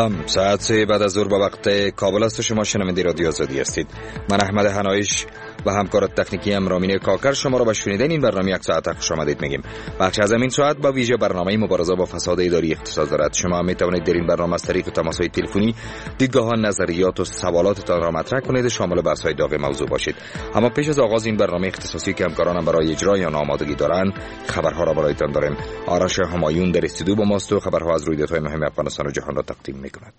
سلام، ساعت 3 بعد از ظهر به وقت کابل است و شما شنونده رادیو آزادی هستید. من احمد حنایش و همکار تکنیکی ام رامین کاکر شما را به شنیدن این برنامه یک ساعت خوش آمدید میگیم. بخش از این ساعت با ویژه برنامه مبارزه با فساد اداری اختصاص دارد. شما می توانید در این برنامه از طریق تماس‌های تلفنی دیدگاه‌ها، نظریات و سوالاتتان را مطرح کنید، شامل بحث‌های داغ موضوع باشید. اما پیش از آغاز این برنامه اختصاصی که همکارانم برای اجرای آن آمادگی دارند، خبرها را برایتان داریم. آرش همایون در استودیو با ماست و خبرها از رویدادهای مهم افغانستان و جهان را تقدیم می‌کند.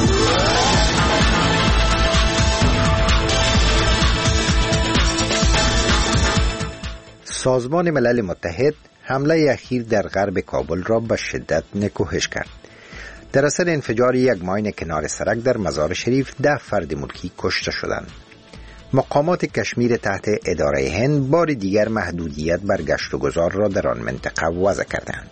سازمان ملل متحد حمله اخیر در غرب کابل را به شدت نکوهش کرد. در اثر انفجار یک ماین کنار سرک در مزار شریف 10 فرد ملکی کشته شدند. مقامات کشمیر تحت اداره هند بار دیگر محدودیت بر گشت و گذار را در آن منطقه وضع کردند.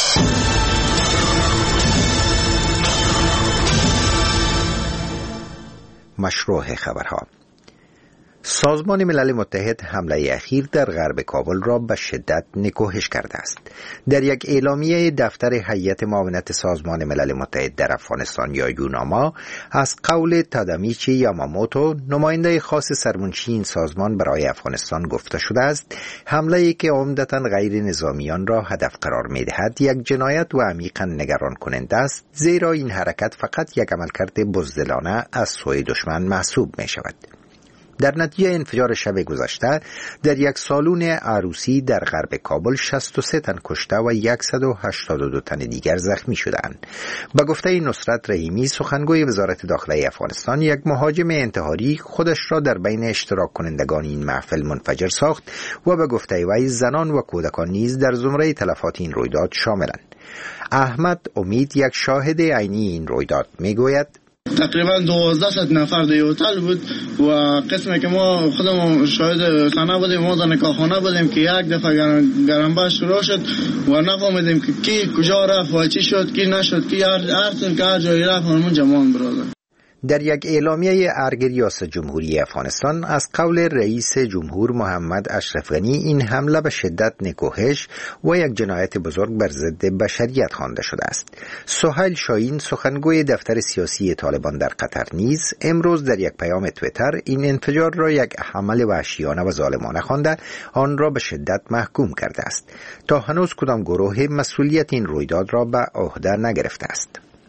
مشروع خبرها. سازمان ملل متحد حمله اخیر در غرب کابل را به شدت نکوهش کرده است. در یک اعلامیه دفتر هیئت معاونت سازمان ملل متحد در افغانستان یا یوناما از قول تادامیچی یاماموتو، نماینده خاص سرمنشی این سازمان برای افغانستان، گفته شده است حمله‌ای که عمدتاً غیر نظامیان را هدف قرار می‌دهد یک جنایت و عمیقاً نگران کننده است، زیرا این حرکت فقط یک عملکرد بزدلانه از سوی دشمن محسوب می‌شود. در نتیجه انفجار شب گذشته در یک سالن عروسی در غرب کابل 63 تن کشته و 182 تن دیگر زخمی شدند. به گفته نصرت رحیمی، سخنگوی وزارت داخله افغانستان، یک مهاجم انتحاری خودش را در بین اشتراک کنندگان این محفل منفجر ساخت و به گفته وی زنان و کودکان نیز در زمره تلفات این رویداد شاملند. احمد امید، یک شاهد عینی این رویداد، میگوید تقریبا 1200 نفر در هتل بود و قسمی که ما خودمون شاهد خانه بودیم، ما در نکاحخانه بودیم که یک دفعه گرمباش شروع شد و نفهمیدیم که کی کجا رفت و چی شد، کی نشد، کی هر جایی رفت همون جمان برادر. در یک اعلامیه ارگ ریاست جمهوری افغانستان از قول رئیس جمهور محمد اشرف غنی، این حمله به شدت نکوهش و یک جنایت بزرگ بر ضد بشریت خوانده شده است. سهیل شاهین، سخنگوی دفتر سیاسی طالبان در قطر، نیز امروز در یک پیام توییتر این انفجار را یک عمل وحشیانه و ظالمانه خوانده آن را به شدت محکوم کرده است. تا هنوز کدام گروه مسئولیت این رویداد را به عهده نگرفته است.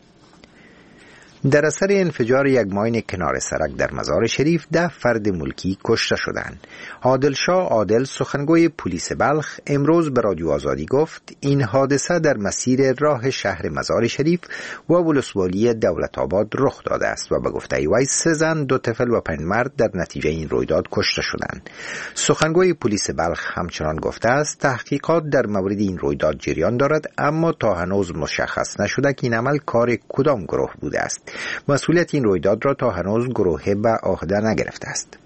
در اثر انفجار یک ماین کنار سرک در مزار شریف 10 فرد ملکی کشته شدند. عادل شاه عادل، سخنگوی پلیس بلخ، امروز به رادیو آزادی گفت این حادثه در مسیر راه شهر مزار شریف و ولسوالی دولت آباد رخ داده است و به گفته وی 3 زن، 2 طفل و 5 مرد در نتیجه این رویداد کشته شدند. سخنگوی پلیس بلخ همچنان گفته است تحقیقات در مورد این رویداد جریان دارد، اما تا هنوز مشخص نشده که این عمل کار کدام گروه بوده است. مسئولیت این رویداد را تا هنوز گروه به عهده نگرفته است.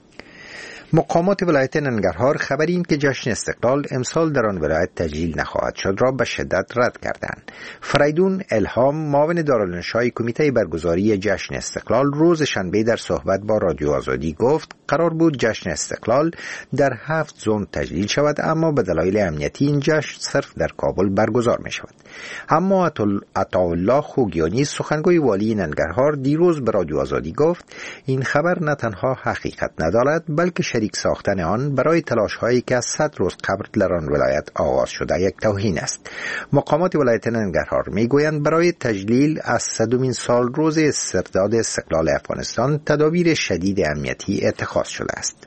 مقامات ولایت ننگرهار خبر این که جشن استقلال امسال در آن ولایت تجلیل نخواهد شد را به شدت رد کردند. فریدون الهام، معاون دارالانشای کمیته برگزاری جشن استقلال، روز شنبه در صحبت با رادیو آزادی گفت قرار بود جشن استقلال در 7 زون تجلیل شود، اما به دلایل امنیتی این جشن صرف در کابل برگزار می شود. اما عطاالله خوگیانی، سخنگوی والی ننگرهار، دیروز به رادیو آزادی گفت این خبر نه تنها حقیقت ندارد بلکه شریک ساختن آن برای تلاش‌هایی که از 100 روز قبل در آن ولایت آغاز شده یک توهین است. مقامات ولایت ننگرهار میگویند برای تجلیل از 100مین سال روز استرداد استقلال افغانستان تدابیر شدید امنیتی اتخاذ شده است.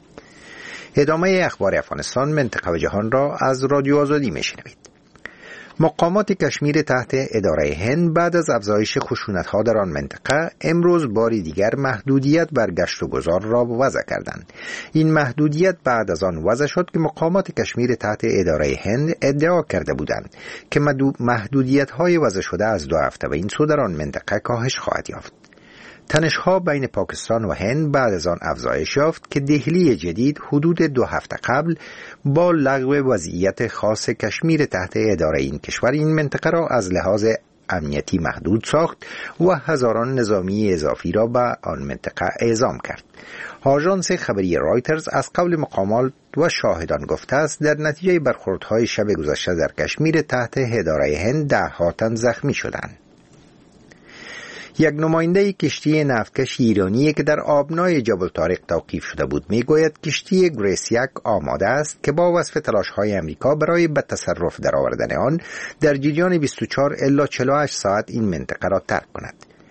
ادامه اخبار افغانستان، منطقه و جهان را از رادیو آزادی میشنوید. مقامات کشمیر تحت اداره هند بعد از افزایش خشونت‌ها در آن منطقه امروز باری دیگر محدودیت بر گشت و گذار را وضع کردند. این محدودیت بعد از آن وضع شد که مقامات کشمیر تحت اداره هند ادعا کرده بودند که محدودیت‌های وضع شده از 2 هفته و این سو در آن منطقه کاهش خواهد یافت. تنش‌ها بین پاکستان و هند بعد از آن افزایش یافت که دهلی جدید حدود 2 هفته قبل با لغو وضعیت خاص کشمیر تحت اداره این کشور این منطقه را از لحاظ امنیتی محدود ساخت و هزاران نظامی اضافی را به آن منطقه اعزام کرد. آژانس خبری رایترز از قول مقامات و شاهدان گفته است در نتیجه برخوردهای شب گذشته در کشمیر تحت اداره هند 10 تن زخمی شدند. یک نماینده کشتی نفتکش ایرانی که در آبنای جبل طارق توقیف شده بود میگوید کشتی گریس یک آماده است که با وصف تلاش‌های امریکا برای به تصرف درآوردن آن در جریان 24 الی 48 ساعت این منطقه را ترک کند.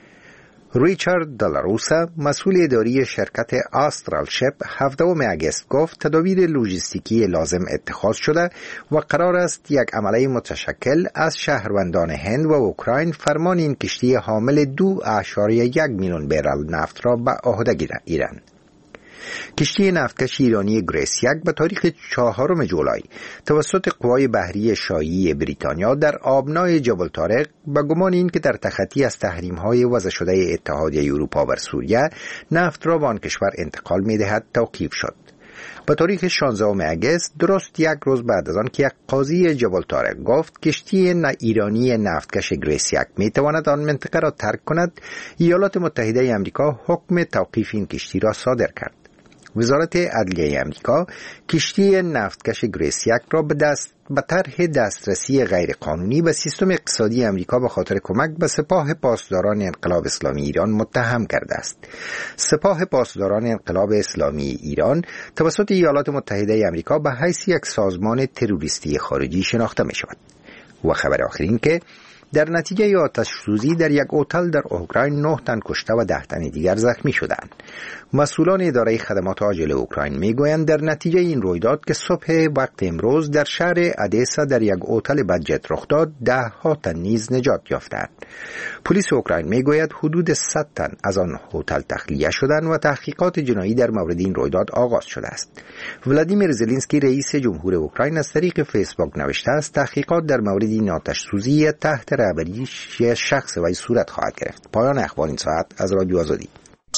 ریچارد دلاروسا مسئول اداری شرکت آسترال شپ 17 اگست گفت تدابیر لوجستیکی لازم اتخاذ شده و قرار است یک عمله متشکل از شهروندان هند و اوکراین فرمان این کشتی حامل 2.1 میلیون برل نفت را به عهده گیرند. کشتی نفتکش ایرانی گریس یک به تاریخ 4 جولای توسط قوای بحری شاهی بریتانیا در آبنای جبل طارق به گمان این که در تخطی از تحریم‌های وضع شده اتحادیه اروپا بر سوریه نفت را به آن کشور انتقال می‌دهد توقیف شد. به تاریخ 16 اگست درست یک روز بعد از آن که یک قاضی جبل طارق گفت کشتی ایرانی نفتکش گریس یک می‌تواند آن منطقه را ترک کند، ایالات متحده آمریکا حکم توقیف این کشتی را صادر کرد. وزارت عدلیه آمریکا کشتی نفتکش گریس یک را به طرح دسترسی غیرقانونی به سیستم اقتصادی آمریکا به خاطر کمک به سپاه پاسداران انقلاب اسلامی ایران متهم کرده است. سپاه پاسداران انقلاب اسلامی ایران توسط ایالات متحده آمریکا به حیث یک سازمان تروریستی خارجی شناخته می شود. و خبر آخرین که در نتیجه آتش سوزی در یک هتل در اوکراین 9 تن کشته و 10 تن دیگر زخمی شدند. مسئولان اداره خدمات عاجل اوکراین میگویند در نتیجه این رویداد که صبح وقت امروز در شهر ادسا در یک هتل بجت رخ داد 10 تن نیز نجات یافتند. پلیس اوکراین میگوید حدود 100 تن از آن هتل تخلیه شدند و تحقیقات جنایی در مورد این رویداد آغاز شده است. ولادیمیر زلنسکی رئیس جمهور اوکراین از طریق فیسبوک نوشته است تحقیقات در مورد این آتش سوزی تحت رهبری شخص وی صورت خواهد گرفت. پایان اخبار این ساعت از رادیو آزادی.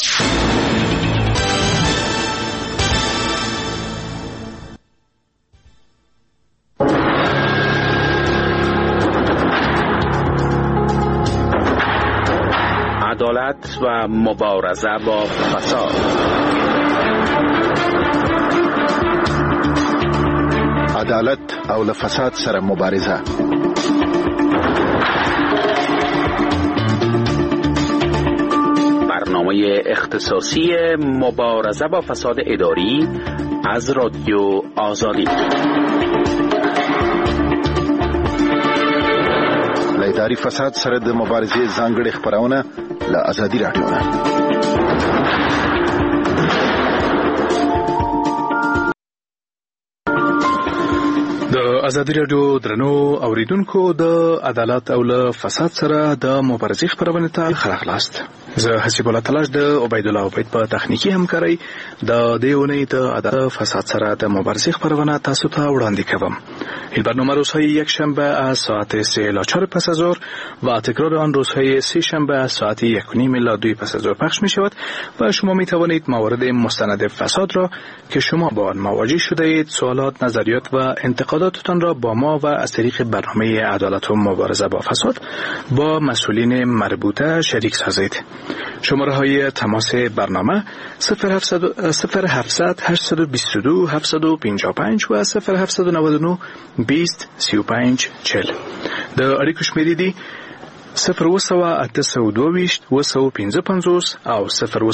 عدالت و مبارزه با فساد. عدالت او فساد سره مبارزه. برنامه اختصاصی مبارزه با فساد اداری از رادیو آزادی. اداري فساد سره د مبارزې ځانګړي خبرونه له ازادي راډیو نه. د ازادي راډیو درنو اوریدونکو د عدالت او له فساد سره د مبارزې خبرونه ته خلاص. زه حسیب الله تلاش د عبید الله عبید په تخنیکی همکاري د دیونی د عدالت فساد سره د مبارزې خبرونه تاسو ته وړاندې کوم. این برنامه روزهای یک شنبه از ساعت 3 الی 4 پس از ظهر و تکرار آن روزهای سه شنبه از ساعت 1:30 الی 2 پس از ظهر پخش می شود و شما می توانید موارد مستند فساد را که شما با آن مواجه شده اید سوالات، نظریات و انتقاداتتان را با ما و از طریق برنامه عدالت و مبارزه با فساد با مسئولین مربوطه شریک سازید. شماره های تماس برنامه 0700 822 755 و 0799 20 35 40. د اړیکو شمیرې دي 02822 255 او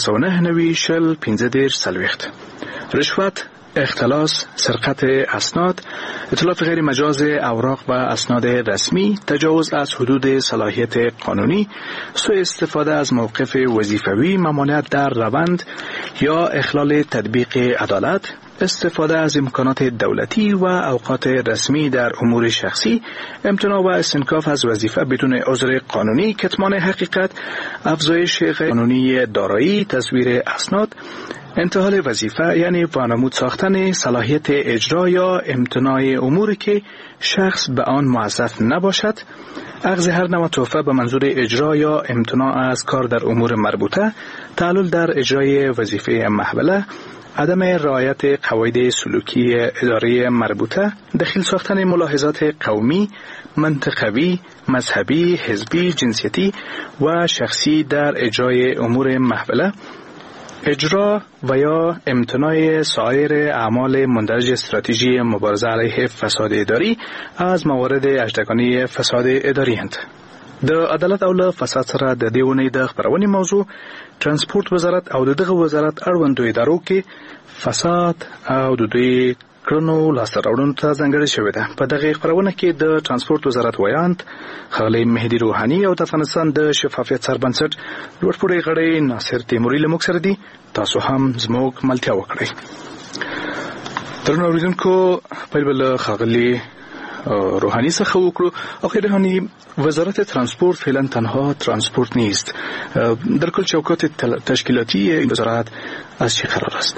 02990 رشوت، اختلاس، سرقت اسناد، اتلاف غیر مجاز اوراق و اسناد رسمی، تجاوز از حدود صلاحیت قانونی، سوء استفاده از موقف وظیفوی، ممانعت در روند یا اخلال تطبیق عدالت، استفاده از امکانات دولتی و اوقات رسمی در امور شخصی، امتناع و استنکاف از وظیفه بدون عذر قانونی، کتمان حقیقت، افزایش غیر قانونی دارایی، تزویر اسناد، انتحال وظیفه یعنی وانمود ساختن صلاحیت اجرا یا امتناع اموری که شخص به آن موظف نباشد، اخذ هر نوع تحفه به منظور اجرا یا امتناع از کار در امور مربوطه، تعلل در اجرای وظیفه محوله، عدم رعایت قواعد سلوکی اداره مربوطه، دخیل ساختن ملاحظات قومی، منطقوی، مذهبی، حزبی، جنسیتی و شخصی در اجرای امور محوله، اجرا و یا امتناع سایر اعمال مندرج استراتژی مبارزه علیه فساد اداری از موارد اژدگانی فساد اداری اند. د عدالت او له فساد سره د دیونې د خبرونې موضوع ترانسپورت وزارت او دغه وزارت اړوندو ادارو کې فساد او د دوی کړنو لاسته راوړنو ته ځانګړې شوې ده. په دغه خبرونه کې د ترانسپورت وزارت ویاند ښاغلی مهدي روحاني او د افغانستان د شفافیت سربنسټ لوړپوړی غړی ناصر تیموري له موږ سره دي. تاسو هم زموږ ملتیا وکړئ. درنو اوریدونکو، پیل به ښاغلي روحانی څخه وکړو. آقای روحانی، وزارت ترانسپورت فعلا تنها ترانسپورت نیست. در کل چوکات تشکیلاتی این وزارت از چه قرار است؟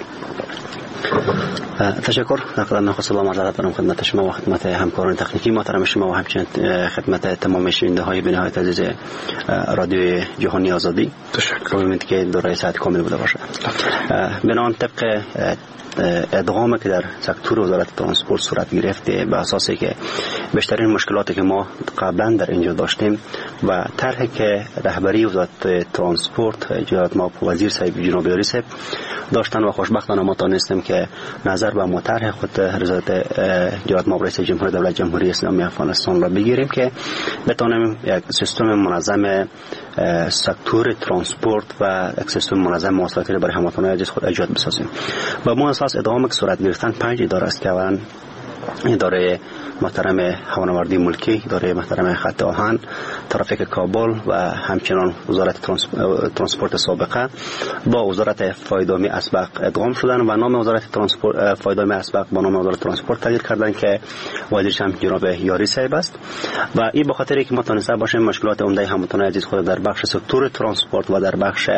تشکر. قدم نخست سلام عرض دارم خدمت شما و خدمت همکاران تکنیکی محترم شما و همچنین خدمت تمام شنونده های بینهایت عزیز رادیو جهانی آزادی. تشکر. امیدوارم که دارای صحت کامل بوده باشه. بنابراین طبق ادغامی که در سکتور وزارت ترانسپورت صورت گرفته به اساسی که بیشترین مشکلاتی که ما قبلا در اینجا داشتیم و طرحی که رهبری وزارت ترانسپورت جناب ما وزیر صاحب جناب یاری صاحب داشتن و خوشبختانه ما تانستیم که نظر به مطرح خود وزارت جناب ما رئیس جمهور دولت جمهوری اسلامی افغانستان را بگیریم که بتانیم یک سیستم منظم سکتور ترانسپورت و یک سیستم منظم مواصلاتی را برای هموطنان عزیز خود ایجاد بسازیم. و ما اساس ادغامی که صورت گرفتن 5 اداره است که اولا اداره محترم هوانوردی ملکی، اداره محترم خط آهن، ترافیک کابل و همچنان وزارت ترانسپورت سابقه با وزارت فایدامی اسبق ادغام شدن و نام وزارت ترانسپورت فایدامی اسبق با نام وزارت ترانسپورت تغییر کردن که وزیرش هم جناب یاری صاحب است. و این به خاطر اینکه ما تونسته باشیم مشکلات عمده هموطنان عزیز خود در بخش سکتور ترانسپورت و در بخش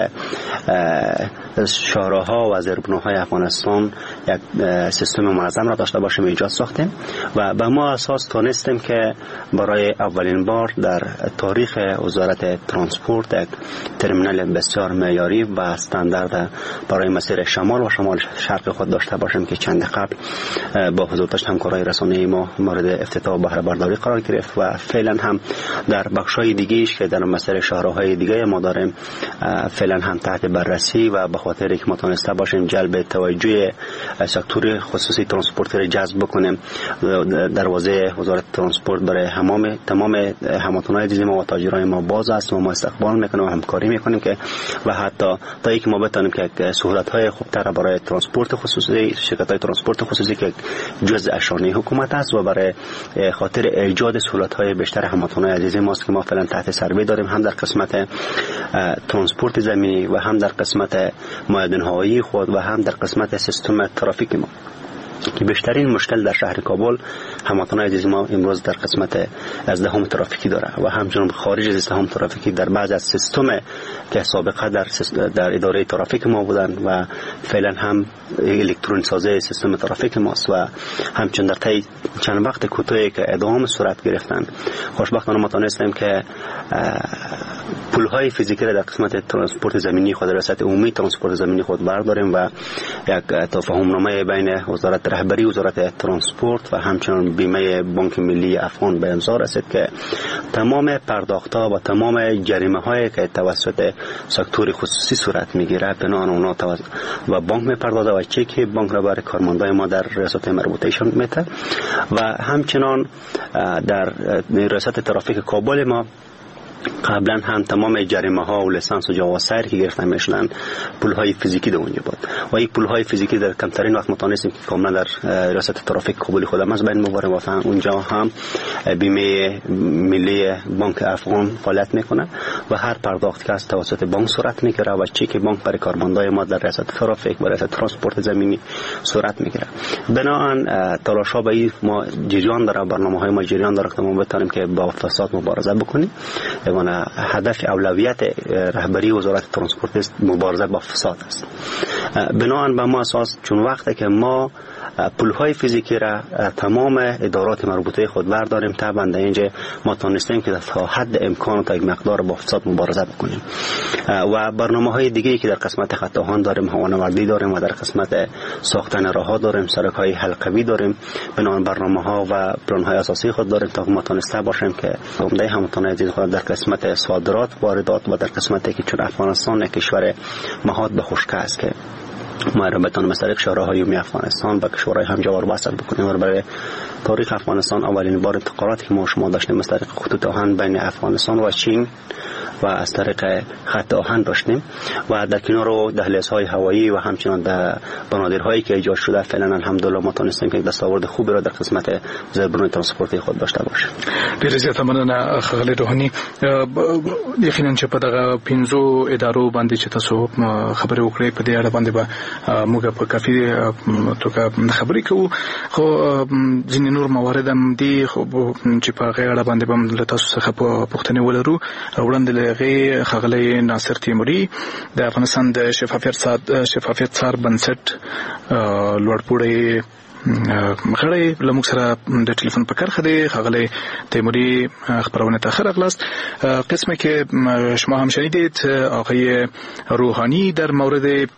شاهراه‌ها و زیربناهای افغانستان یک سیستم منظم را داشته باشیم ایجاد ساختیم و به ما اساس تونستیم که برای اولین بار در تاریخ وزارت ترانسپورت یک ترمینال بسیار معیاری و استاندارد برای مسیر شمال و شمال شرق خود داشته باشیم که چند قبل با حضور داشت همکارای رسانه‌ای ما مورد افتتاح و بهره برداری قرار گرفت و فعلا هم در بخش‌های دیگه‌ایش که در مسیر شاهراه‌های دیگه ما داریم فعلا هم تحت بررسی و به خاطر اینکه ما تونسته باشیم جلب توجه سکتور خصوصی ترانسپورتی را جذب بکنیم دروازه وزارت ترانسپورت برای تمام هموطنان عزیز ما و تاجرای ما باز است و ما استقبال میکنیم و همکاری میکنیم که و حتی تا اینکه ما بتونیم که سهولت‌های خوبتر برای ترانسپورت خصوصی شرکت‌های ترانسپورت خصوصی که جزء اشانه حکومت است و برای خاطر ایجاد سهولت‌های بیشتر هموطنان عزیز ماست که ما فعلا تحت سروی داریم هم در قسمت ترانسپورت زمینی و هم در قسمت معدن هوایی خود و هم در قسمت سیستم ترافیک ما که بیشترین مشکل در شهر کابل هموطنان عزیز ما امروز در قسمت ازدحام ترافیکی داره و همچنین خارج از ازدحام ترافیکی در بعض از سیستم که سابقه در اداره ترافیک ما بودن و فعلا هم الکترونیک سازی سیستم ترافیک ماست و همچنین در طی چند وقت کوتاهی که ادغام صورت گرفتن خوشبختانه ما تونستیم که پل‌های فیزیکی را در قسمت ترانسپورت زمینی خود ریاست عمومی ترانسپورت زمینی خود برداریم و یک تفاهم‌نامه بین وزارت رهبری وزارت ترانسپورت و همچنین بیمه بانک ملی افغان به امضا رسید که تمام پرداخت‌ها و تمام جریمه‌هایی که توسط سکتور خصوصی صورت می‌گیره بنان اونا و بانک می‌پردازه و چک بانک را برای کارمندان ما در ریاست مربوطه‌شان میده و همچنین در ریاست ترافیک کابل ما قبلا هم تمام جریمه ها و لیسانس و جواز سیر که گرفته میشدن پول های فیزیکی در اونجا بود و این پول های فیزیکی در کمترین وقت متونستیم که کاملا در ریاست ترافیک کابل خودم از بین مبارم و اونجا هم بیمه ملی بانک افغان فعالیت میکنه و هر پرداخت که از توسط بانک صورت میگیره و چک بانک برای کارمندای ما در ریاست ترافیک و ریاست ترانسپورت زمینی صورت میگیره. بنابراین تلاش‌ها به ما جریان داره، برنامه‌های ما جریان داره که ما بتونیم که با فساد مبارزه بکنیم. یعنی هدف اولویت رهبری وزارت ترانسپورت است مبارزه با فساد است. بنابراین به ما اساس چون وقتی که ما پول‌های فیزیکی را تمام ادارات مربوطه خود برداریم طبعا در اینجا ما تونستیم که تا حد امکان تا یک مقدار با فساد مبارزه بکنیم و برنامه‌های دیگه‌ای که در قسمت خط آهن داریم، هوانوردی داریم و در قسمت ساختن راه‌ها داریم، سرک‌های حلقوی داریم. بنابراین برنامه‌ها و پلن‌های اساسی خود داریم تا ما تونسته باشیم که عمده هموطنان عزیز خود در قسمت صادرات، واردات و در قسمتی که چون افغانستان یک کشور مهاد به خشکی است که ما را بتونیم از طریق شوراهای عمومی افغانستان به کشورهای همجوار وصل بکنیم. و برای تاریخ افغانستان اولین بار انتقالاتی که ما شما داشتیم از طریق خطوط آهن بین افغانستان و چین و از طریق خط آهن داشتیم و در کنار دهلیزهای هوایی و همچنان در بنادرهایی که ایجاد شده فعلا الحمدلله ما تونستیم که دستاورد خوبی را در قسمت زیربنای ترانسپورتی خود داشته باشیم. ډیر زیاته مننه ښاغلی روحاني. یقینا چې په دغه 15 ادارو باندې چې تاسو خبرې وکړې په دې اړه باندې به موږ په کافي توګه خبرې کوو، خو ځینې نور موارد هم دي چې په هغې اړه باندې به له تاسو څخه پوښتنې ولرو. وړاندې له هغې ښاغلی ناصر تیموري د افغانستان د شفافیت څار بنسټ لوړپوړی غړی له موږ سره د ټلیفون په کرخه دی. ښاغلی تیموری خبرونه ته ښه راغلاست. قسمه که شما هم شنیدید آقای روحانی در مورد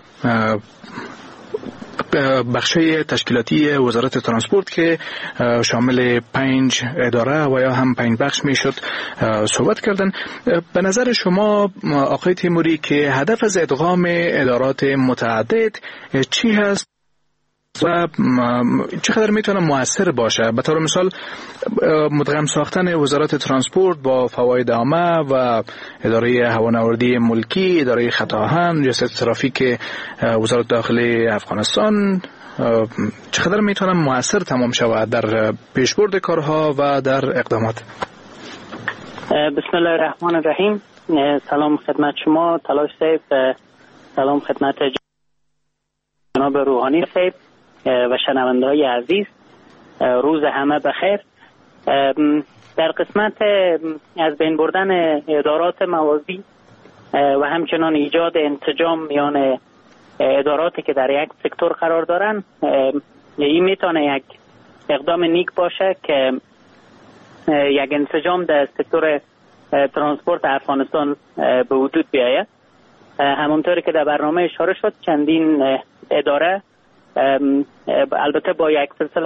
بخشای تشکیلاتی وزارت ترانسپورت که شامل 5 اداره و یا هم 5 بخش میشد صحبت کردن. به نظر شما آقای تیموری که هدف از ادغام ادارات متعدد چی هست و چقدر میتونه مؤثر باشه؟ به طور مثال مدغم ساختن وزارت ترانسپورت با فواید عامه و اداره هوانوردی ملکی، اداره خط آهن، ریاست ترافیک وزارت داخلی افغانستان چقدر میتونه مؤثر تمام شود در پیشبرد کارها و در اقدامات؟ بسم الله الرحمن الرحیم. سلام خدمت شما تلاش صاحب، سلام خدمت جناب روحانی صاحب و شنونده‌های عزیز. روز همه بخیر. در قسمت از بین بردن ادارات موازی و همچنان ایجاد انسجام میان اداراتی که در یک سکتور قرار دارن، این میتونه یک اقدام نیک باشه که یک انسجام در سکتور ترانسپورت افغانستان به وجود بیاید. همونطوری که در برنامه اشاره شد چندین اداره البته با یک سلسله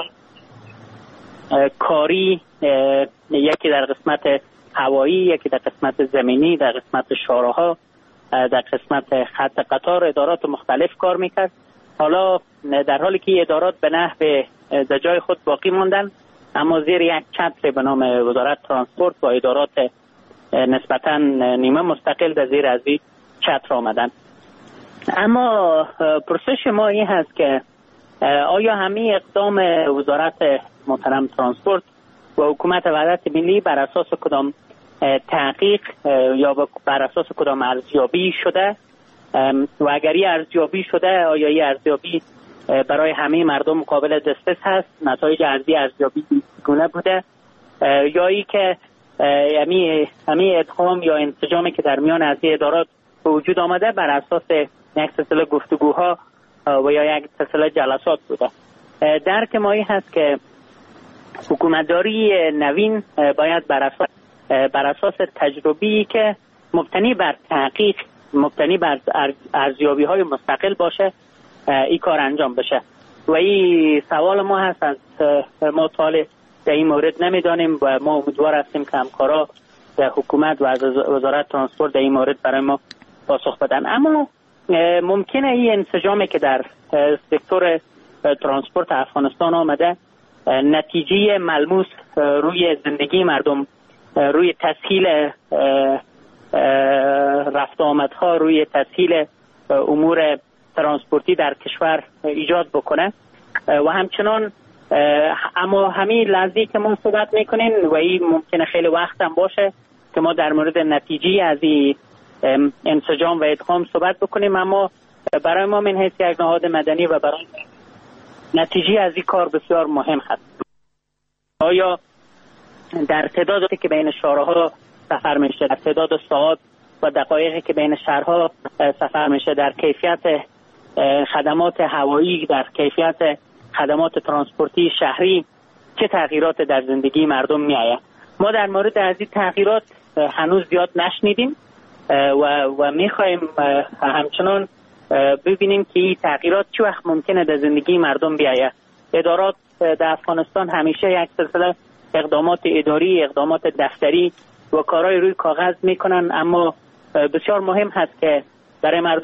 کاری، یکی در قسمت هوایی، یکی در قسمت زمینی، در قسمت شاهراها، در قسمت خط قطار ادارات مختلف کار میکرد. حالا در حالی که ادارات به نحو در جای خود باقی ماندن، اما زیر یک چتر به نام وزارت ترانسپورت با ادارات نسبتاً نیمه مستقل در زیر از این چتر آمدن. اما پرسش ما این هست که آیا همه اقدام وزارت محترم ترانسپورت و حکومت وحدت ملی بر اساس کدام تحقیق یا بر اساس کدام ارزیابی شده و اگر این ارزیابی شده آیا این ارزیابی برای همه مردم قابل دسترس هست؟ نتایج ارزیابی گونه بوده یا ای که همه ادغام یا انسجامی که در میان از ادارات به وجود آمده بر اساس یک سلسله گفتگوها و یا یک سلسله جلسات بوده؟ درک ما این هست که حکومتداری نوین باید بر اساس تجربی که مبتنی بر تحقیق، مبتنی بر ارزیابی های مستقل باشه این کار انجام بشه. و این سوال ما هست، از ما سوال در این مورد نمیدانیم و ما امیدوار هستیم که همکارا در حکومت و از وزارت ترانسپورت در این مورد برای ما پاسخ بدن. اما ممکنه این انسجامی که در سکتور ترانسپورت افغانستان آمده نتیجه ملموس روی زندگی مردم، روی تسهیل رفت آمدها، روی تسهیل امور ترانسپورتی در کشور ایجاد بکنه و همچنان اما همین لحظه‌ای که ما صحبت میکنیم و این ممکنه خیلی وقت هم باشه که ما در مورد نتیجه از این انسجام و ادغام صحبت بکنیم، اما برای ما من حیث یک نهاد مدنی و برای نتیجه از این کار بسیار مهم هست. آیا در تعدادی که بین شهرها سفر میشه، در تعداد ساعات و دقایقی که بین شهرها سفر میشه، در کیفیت خدمات هوایی، در کیفیت خدمات ترانسپورتی شهری چه تغییرات در زندگی مردم میآید؟ ما در مورد از این تغییرات هنوز زیاد نشنیدیم و میخوایم همچنان ببینیم که این تغییرات چه وقت ممکنه در زندگی مردم بیاید. ادارات در افغانستان همیشه یک سلسله اقدامات اداری، اقدامات دفتری و کارهای روی کاغذ میکنن، اما بسیار مهم هست که برای مردم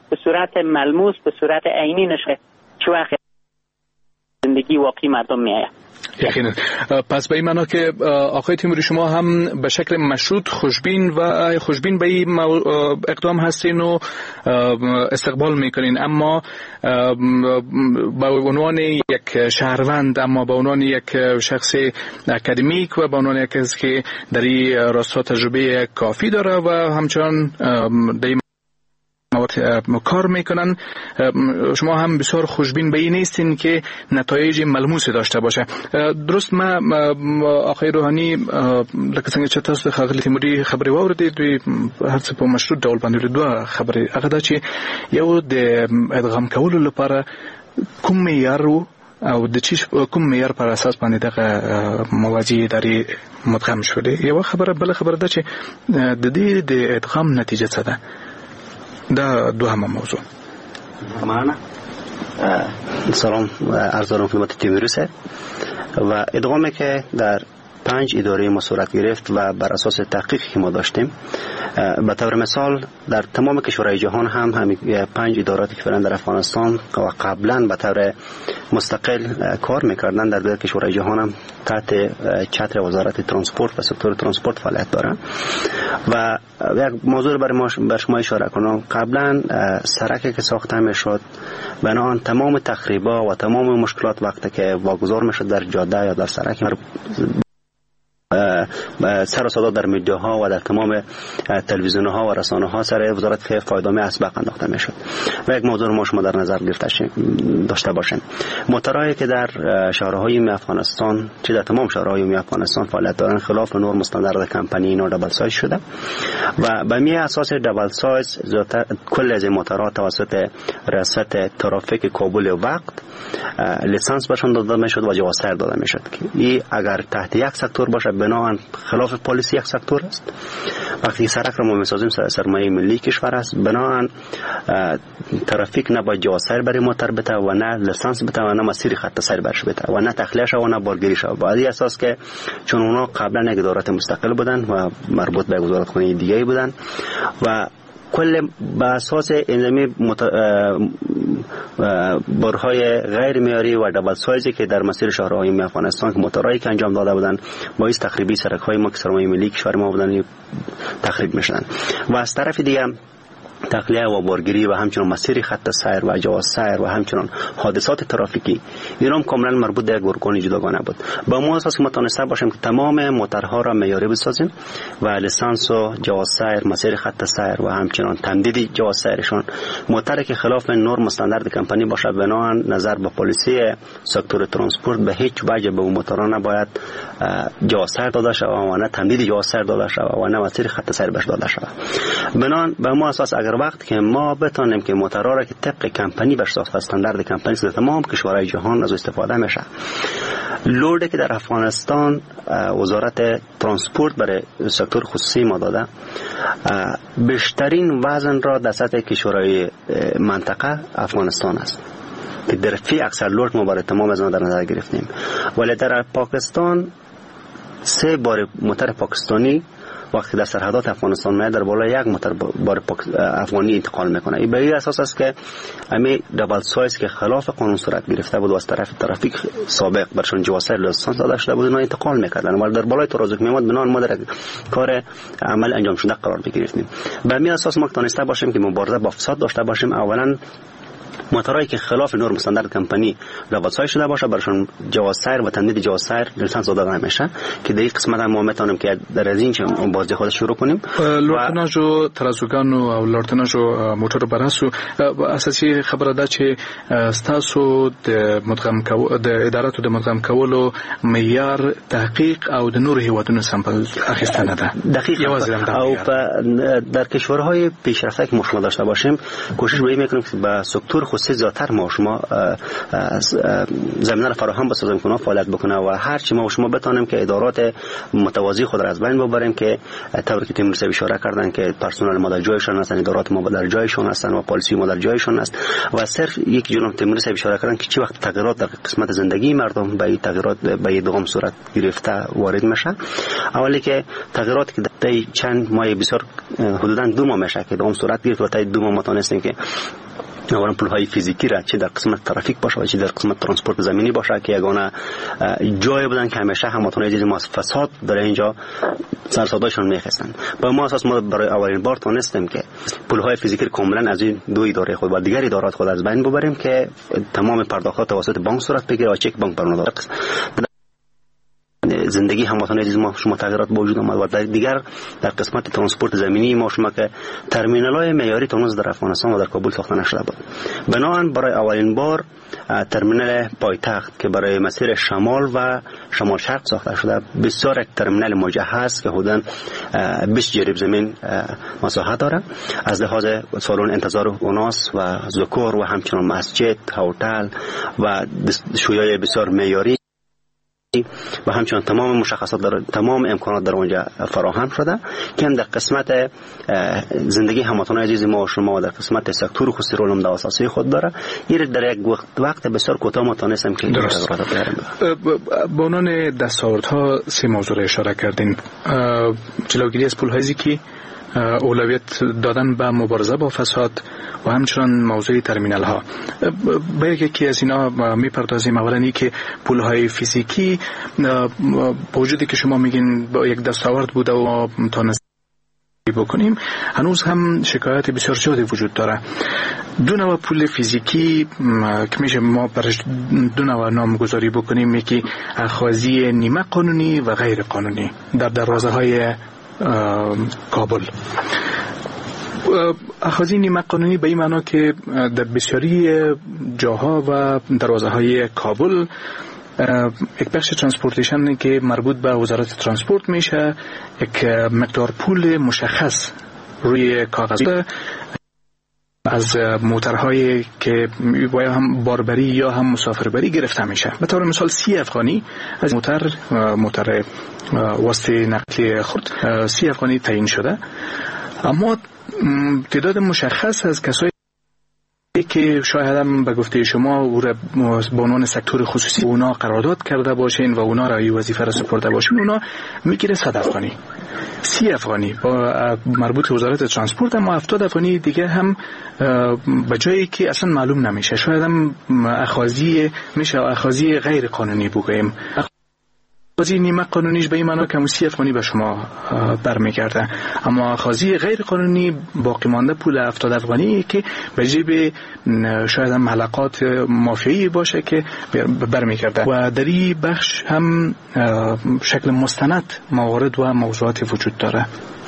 به صورت ملموس، به صورت عینی نشه چه وقت زندگی واقعی مردم میآید. یقینا. پس به این معنا که آقای تیموری شما هم به شکل مشروط خوشبین به این اقدام هستین و استقبال میکنین، اما به عنوان یک شهروند، اما به عنوان یک شخص اکادمیک و به عنوان یک کسی که در این راستا تجربه کافی داره و همچنان در کار میکنن، شما هم بسیار خوشبین به این نیستین که نتایج ملموس داشته باشه. درست ما آقای روحانی لکه څنګه چې تاسو خاغلی تیموری خبرې واوریدې، دوی هر څه په مشروط ډول باندې دوه خبرې هغه دا چې یو د ادغام کولو لپاره کوم معیار او د کوم معیار پر اساس باندې دغه موضوع داری مدغم شوه. یو خبره بل خبره ده چې د دې د ادغام نتیجه څه ده. دا دوهم موضوع. معنا سلام عرض دارم خدمت تیموری صاحب. و ادغامی که در 5 اداره ما صورت گرفت و بر اساس تحقیقی که ما داشتیم، به طور مثال در تمام کشورهای جهان هم همین 5 ادارات که فعلا در افغانستان و قبلا به طور مستقل کار میکردن در کشورهای جهان هم تحت چتر وزارت ترانسپورت و سکتور ترانسپورت فعالیت دارن. و یک موضوع بر شما اشاره کنم، قبلا سرکی که ساخته میشد بنابراین تمام تخریبا و تمام مشکلات وقتی که واگذار میشد در جاده یا در سرک سر و صدا در مدیاها و در تمام تلویزیون‌ها و رسانه‌ها سر وزارت خیر فایدامه اسبق انداخته میشد. و یک موضوع ما شما در نظر داشته باشیم، موتورهایی که در شهرهای افغانستان چه در تمام شهرهای افغانستان فعالیت دارند خلاف نرم استاندارد کمپانی اینا دبل سایز شده و به می اساس دبل سایز کل از موتورها توسط ریاست ترافیک کابل وقت لیسانس بهشون داده میشد و جواز سر داده میشد که این اگر تحت یک سکتور باشه بنابراین خلاف پالیسی یک سکتور است. وقتی سرک را ما میسازیم سرمایه ملی کشور است، بنابراین ترافیک نباید جواز سر برای موتور بده و نه لیسانس بده و نه مسیر خط سیر برش بده و نه تخلیه شو و نه بارگیری شو. بعدی اساس که چون اونا قبلا یک ادارات مستقل بودن و مربوط به وزارت خانه دیگه بودن و کل به اساس انظامی برهای غیر معیاری و دبل سایزی که در مسیر شهرهای افغانستان که موتورایی که انجام داده بودن باعث تخریبی سرک‌های ما که سرمایه ملی کشور ما بودن تخریب میشدن و از طرف دیگه تخلیه و بارگیری و همچنان مسیر خط سیر و جواز سیر و همچنان حادثات ترافیکی اینا هم کاملا مربوط به یک ارگان جداگانه بود. با ما اساس ما تونسته باشیم که تمام موتورها را معیاری بسازیم و لیسانس و جواز سیر، مسیر خط سیر و همچنان تمدید جواز سیرشون موتوری که خلاف نرم استاندارد کمپانی باشه بنابراین نظر به پلیسی سکتور ترانسپورت به هیچ وجه به موتورها نباید جواز سیر داده شود و نه تمدید جواز سیر داده شود و نه مسیر خط سیر بهش داده شود. بنابراین به ما اساس اگر وقت که ما بتونیم که موتورها را که طبق کمپانی بر اساس استاندارد کمپانی در تمام کشورهای جهان از استفاده میشه، لودی که در افغانستان وزارت ترانسپورت برای سکتور خصوصی ما داده بیشترین وزن را در سطح کشورهای منطقه افغانستان است که در فی اکثر لود ما برای تمام از آن در نظر گرفتیم. ولی در پاکستان 3 بار موتور پاکستانی وقتی در سرحدات افغانستان میاد در بالای یک موتور بار افغانی انتقال میکنه. این به این اساس است که همین دبل سایز که خلاف قانون صورت گرفته بود و از طرف ترافیک سابق برشون جواز لیسانس داده شده بود اینا انتقال میکردن ولی در بالای ترازک میاد بنان ما در کار عمل انجام شده قرار بگیریم. به همین اساس ما تونسته باشیم که مبارزه با فساد داشته باشیم. اولا موتورایی که خلاف نرم استاندارد کمپانی دبل سایز شده باشه برشون جواز سیر و تمدید جواز سیر لیسانس داده نمیشه که در این قسمت هم ما میتونیم که در از این چه بازی خود شروع کنیم. لورتناجو ترازوګانو او لورتناجو موټر براسو اساسي خبره ده چې تاسو د مدغم د اداراتو د مدغم کولو معیار تحقیق او د نور هیوادونو سامپل اخیستنه ده. دقیقاً. او در کشورهای پیشرفته که ما داشته باشیم کوشش به این میکنیم که با سکتور خصوصی زیادتر ما شما زمینه را فراهم بسازیم که فعالیت بکنه و هر چی ما شما بتانیم که ادارات متوازی خود را از بین ببریم که طوری که تیم رسوی اشاره کردن که پرسنل ما در جایشان هستن، ادارات ما در جایشان هستن و پالیسی ما در جایشان است و صرف یک جناب تیم رسوی اشاره کردن که چی وقت تغییرات در قسمت زندگی مردم به تغییرات به دوم صورت گرفته وارد میشه. اولی که تغییراتی که در چند ماه بسیار حدوداً 2 ماه میشه که دوم صورت گرفت و تا 2 ماه ما تونستیم که اولا پل‌های فیزیکی را چه در قسمت ترافیک باشه و چه در قسمت ترانسپورت زمینی باشه که یگانه جای بودن که همیشه هموطنان عزیز ما فساد در اینجا سرسادایشون میخستن. با ما اساس ما برای اولین بار تونستیم که پل‌های فیزیکی کاملا از این 2 اداره خود و دیگر ادارات خود از بین ببریم که تمام پرداختات توسط بانک صورت بگیره و چک بانک برنامه زندگی هموطنان عزیز ما شما تغییرات وجود آمد و در دیگر در قسمت ترانسپورت زمینی ما شما که ترمینال‌های معیاری تونس در افغانستان و در کابل ساخته نشده بود. بنابراین برای اولین بار ترمینال پایتخت که برای مسیر شمال و شمال شرق ساخته شده بسیار یک ترمینال مجهز که حدوداً 20 جریب زمین مساحت داره، از لحاظ سالن انتظار اوناس و ذکر و همچنین مسجد، هتل و شویای بسیار معیاری و همچنین تمام مشخصات تمام امکانات در اونجا فراهم شده که هم در قسمت زندگی هموطنان عزیز ما و شما در قسمت سکتور خصوصی رول عمده اساسی خود داره. این در یک وقت بسیار کوتاه ما تونستیم که تغییرات بیاریم. به عنوان دستاوردها 3 موضوع اشاره کردین: جلوگیری از پول‌های که اولویت دادن به مبارزه با فساد و همچنان موضوع ترمینال ها. به یکی از اینا میپردازیم. اولا این که پول های فیزیکی با وجودی که شما میگین با یک دستاورد بوده و تونست بکنیم، هنوز هم شکایت بسیار زیادی وجود داره. 2 نوع پول فیزیکی که میشه ما برش 2 نوع نامگذاری بکنیم، یکی اخاذی نیمه قانونی و غیر قانونی در دروازه های کابل. اخاذی نیمه قانونی به این معنا که در بسیاری جاها و دروازه های کابل یک بخش ترانسپورتیشن که مربوط به وزارت ترانسپورت میشه، یک مقدار پول مشخص روی کاغذ از موترهایی که یا هم باربری یا هم مسافربری گرفته میشه. به طور مثال 30 افغانی از موتر واسطه نقلیه خود 30 افغانی تعیین شده، اما تعداد مشخص از کسایی که شاید هم به گفته شما او را به عنوان سکتور خصوصی اونا قرارداد کرده باشین و اونا را این وظیفه را سپرده باشین، اونا میگیره 100 افغانی 30 افغانی با مربوط وزارت ترانسپورت، اما 70 افغانی دیگه هم به جایی که اصلا معلوم نمیشه، شاید هم اخاذی میشه، اخاذی غیر قانونی بگوییم. اخاذی نیمه قانونیش به این معنا که 30 افغانی به شما برمیگرده، اما اخاذی غیر قانونی باقی مانده پول 70 افغانی که به جیب شاید هم حلقات مافیایی باشه که برمیگرده و در این بخش هم شکل مستند موارد و موضوعات وجود داره.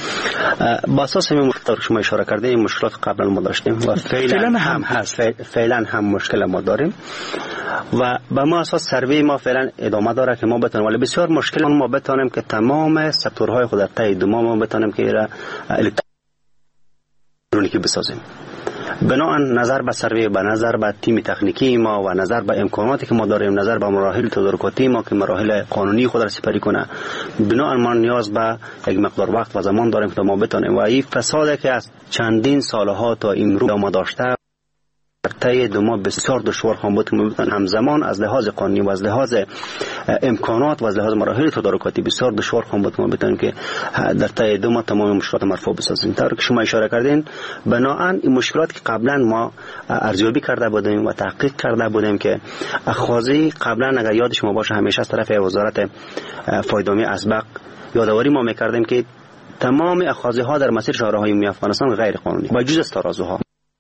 با اساس این مشکلات که شما اشاره کرده، این مشکلات قبلا ما داشتیم و فعلا هم هست، فعلا هم مشکل ما داریم و به ما اساس سروی ما فعلا ادامه داره که ما بتونیم، ولی بسیار مشکل ما بتونیم که تمام سکتورهای خود در طی 2 ماه ما بتونیم که ایرا الکترونیکی بسازیم. بنابراین نظر به سروی، به نظر به تیم تکنیکی ما و نظر به امکاناتی که ما داریم، نظر به مراحل تدارکاتی ما که مراحل قانونی خود را سپری کنه، بنابراین ما نیاز به یک مقدار وقت و زمان داریم تا ما بتونیم و این فسادی که از چندین سالها تا امروز ما داشته در طی 2 ماه بسیار دشوار خواهد بود که ما بتونیم همزمان از لحاظ قانونی و از لحاظ امکانات و از لحاظ مراحل تدارکاتی بسیار دشوار خواهد بود که ما بتونیم که در طی 2 ماه تمام مشکلات مرفوع بسازیم. طوری که شما اشاره کردین، بنابراین این مشکلات که قبلا ما ارزیابی کرده بودیم و تحقیق کرده بودیم که اخاذی قبلا اگر یاد شما باشه همیشه از طرف وزارت فایدامی اسبق یادآوری ما میکردیم که تمام اخاذی ها در مسیر شهرهای عمومی افغانستان غیر قانونی و جز از ترازوها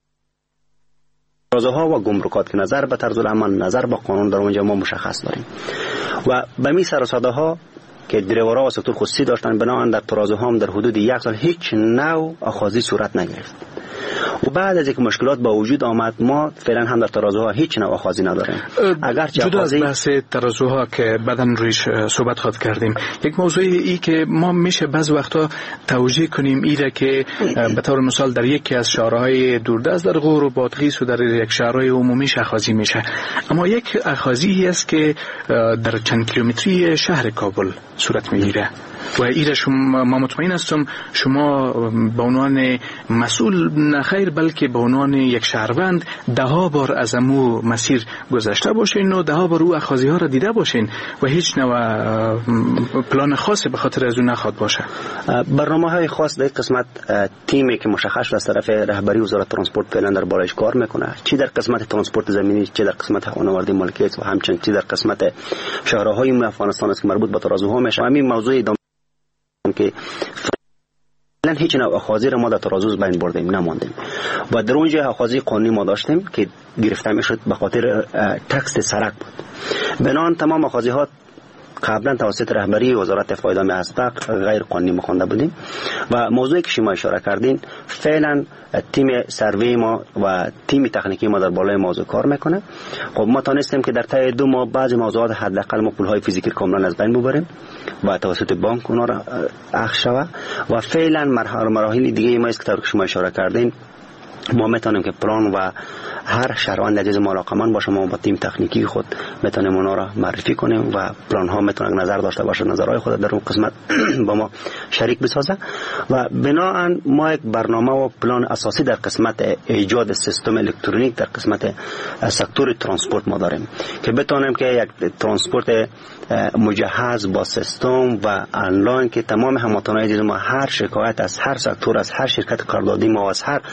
و گمرکات که نظر به طرز العمل، نظر به قانون در اونجا ما مشخص داریم و به می سر و ساده ها که دریورا و سکتور خصوصی داشتن، بنابراین در ترازوها هم در حدود 1 سال هیچ نوع اخاذی صورت نگرفت و بعد از اینکه مشکلات با وجود آمد ما فعلا هم در ترازوها هیچ نوع آخذی نداریم. جدا از بحث ترازوها که بعداً رویش صحبت خواهد کردیم، یک موضوع ای که ما میشه بعض وقتا توجیه کنیم ایره که به طور مثال در یکی از شهرهای دوردست در غور و بادغیس و در یک شهرهای عمومی اخاذی میشه، اما یک اخاذی است که در چند کیلومتری شهر کابل صورت میگیره و ایره ما مطمئن هستم شما به عنوان مسئول نخیر بلکه به عنوان یک شهروند ده ها بار از امو مسیر گذشته باشین و ده ها بار او اخاذی ها را دیده باشین و هیچ نوع پلان خاصی به خاطر از اون نخواد باشه. برنامه های خاص در قسمت تیمی که مشخص از طرف رهبری وزارت ترانسپورت فعلا در بالایش کار میکنه، چی در قسمت ترانسپورت زمینی، چی در قسمت خانواردی مالکیت و همچنین چی در قسمت شهرهای افغانستان است که مربوط به ترازوها میشه. همین موضوع که فعلا هیچ نوع اخاذی را ما در ترازو بین بردیم نماندیم و در اونجا اخاذی قانونی ما داشتیم که گرفته میشد به خاطر تکس سرک بود. بنابراین تمام اخاذی ها قبلا توسط رهبری وزارت فایده اسبق غیر قانونی مخوانده بودیم و موضوعی که شما اشاره کردین فعلا تیم سروی ما و تیم تکنیکی ما در بالای موضوع کار میکنه. خب ما تونستیم که در طی 2 ماه بعضی موضوعات حداقل ما پولهای فیزیکی کاملا از بین ببریم و توسط بانک اونا را اخذ شود و فعلا مراحل دیگه ما است که طور که شما اشاره کردین ما میتونیم که پلان و هر شهروند عزیز ما علاقه‌مند باشه ما با تیم تکنیکی خود میتونیم اونا را معرفی کنیم و پلان ها میتونه نظر داشته باشه، نظرهای خود در اون قسمت با ما شریک بسازه و بنابراین ما یک برنامه و پلان اساسی در قسمت ایجاد سیستم الکترونیک در قسمت سکتور ترانسپورت ما داریم که بتونیم که یک ترانسپورت مجهز با سیستم و آنلاین که تمام هموطنان عزیز ما هر شکایت از هر سکتور از هر شرکت کاردادی ما از هر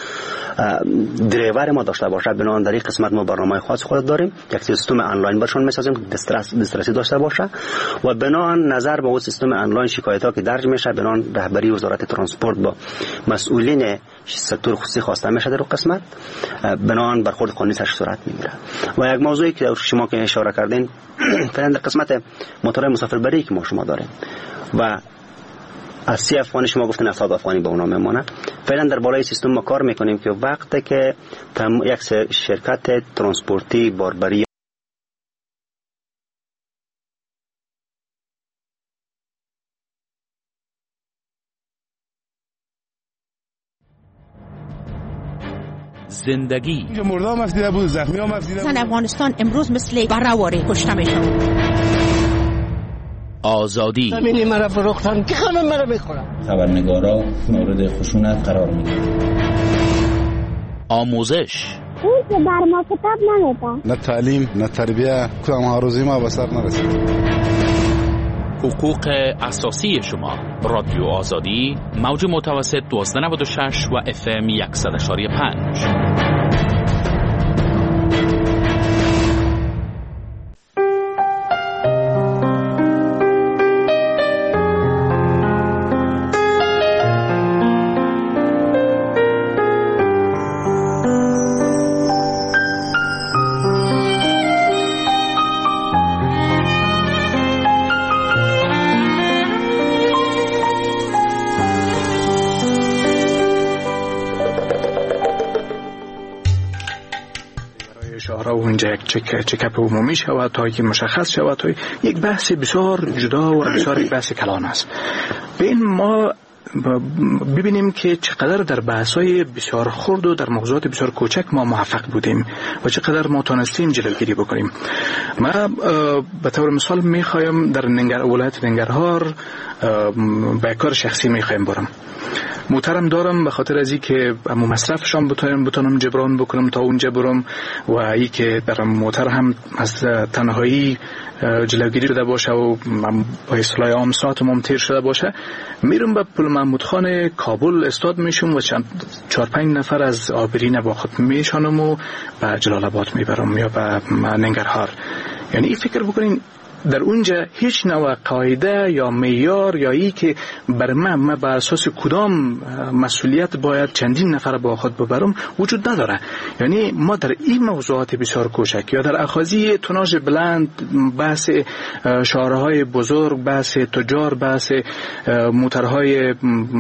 دریور ما داشته باشه، بنابراین در این قسمت ما برنامه خاص خود داریم، یک سیستم آنلاین برشون میسازیم که دسترسی داشته باشه و بنابراین نظر به اون سیستم آنلاین شکایت ها که درج میشه بنابراین رهبری وزارت ترانسپورت با مسئولین سکتور خصوصی خواسته میشه در اون قسمت بنابراین برخورد قانونی سر صورت میگیره. و یک موضوعی که شما که اشاره کردین فعلا در قسمت موتورهای مسافربری که ما شما داریم و از 30 افغانی شما گفتین 70 افغانی به اونا میمونه. فعلا در بالای سیستم ما کار میکنیم که وقتی که یک شرکت ترانسپورتی باربری زندگی مردم مفیده بود، زخمی ها مفیده بود. افغانستان امروز مثل برآوره کشته میشن. آزادی زمینی مرا فروختن که همه مرا میخورن. خبرنگارا مورد خشونت قرار میگیرن. آموزش اون که بر ما کتاب نمیده. نه تعلیم نه تربیه کدام آرزوی ما به سر نرسید. حقوق اساسی شما. رادیو آزادی موج متوسط 1296 و FM 100.5. اونجا یک چکپ عمومی شود تا که مشخص شود تا یک بحث بسیار جدا و بسیار یک بحث کلان است. به این ما ببینیم که چقدر در بحث‌های بسیار خرد و در موضوعات بسیار کوچک ما موفق بودیم و چقدر ما تونستیم جلوگیری بکنیم. ما به طور مثال میخوایم در ولایت ننگرهار به کار شخصی میخوایم برم. محترم دارم به خاطر از اینکه امو مصرفشان بتونم جبران بکنم تا اونجا برم و ای که در موتر هم از تنهایی جلوگیری شده باشه و با اصطلاح عام ساعت ممتیر شده باشه، میرم به پل محمود خان کابل استاد میشم و 4-5 نفر از آبرین با خود میشانم و به جلال آباد میبرم یا به ننگرهار. یعنی این فکر بکنین در اونجا هیچ نوع قاعده یا معیار یا ای که بر من بر اساس کدام مسئولیت باید چندین نفر با خود ببرم وجود نداره. یعنی ما در این موضوعات بسیار کوچک یا در اخاذی توناژ بلند، بحث شارع‌های بزرگ، بحث تجار، بحث موترهای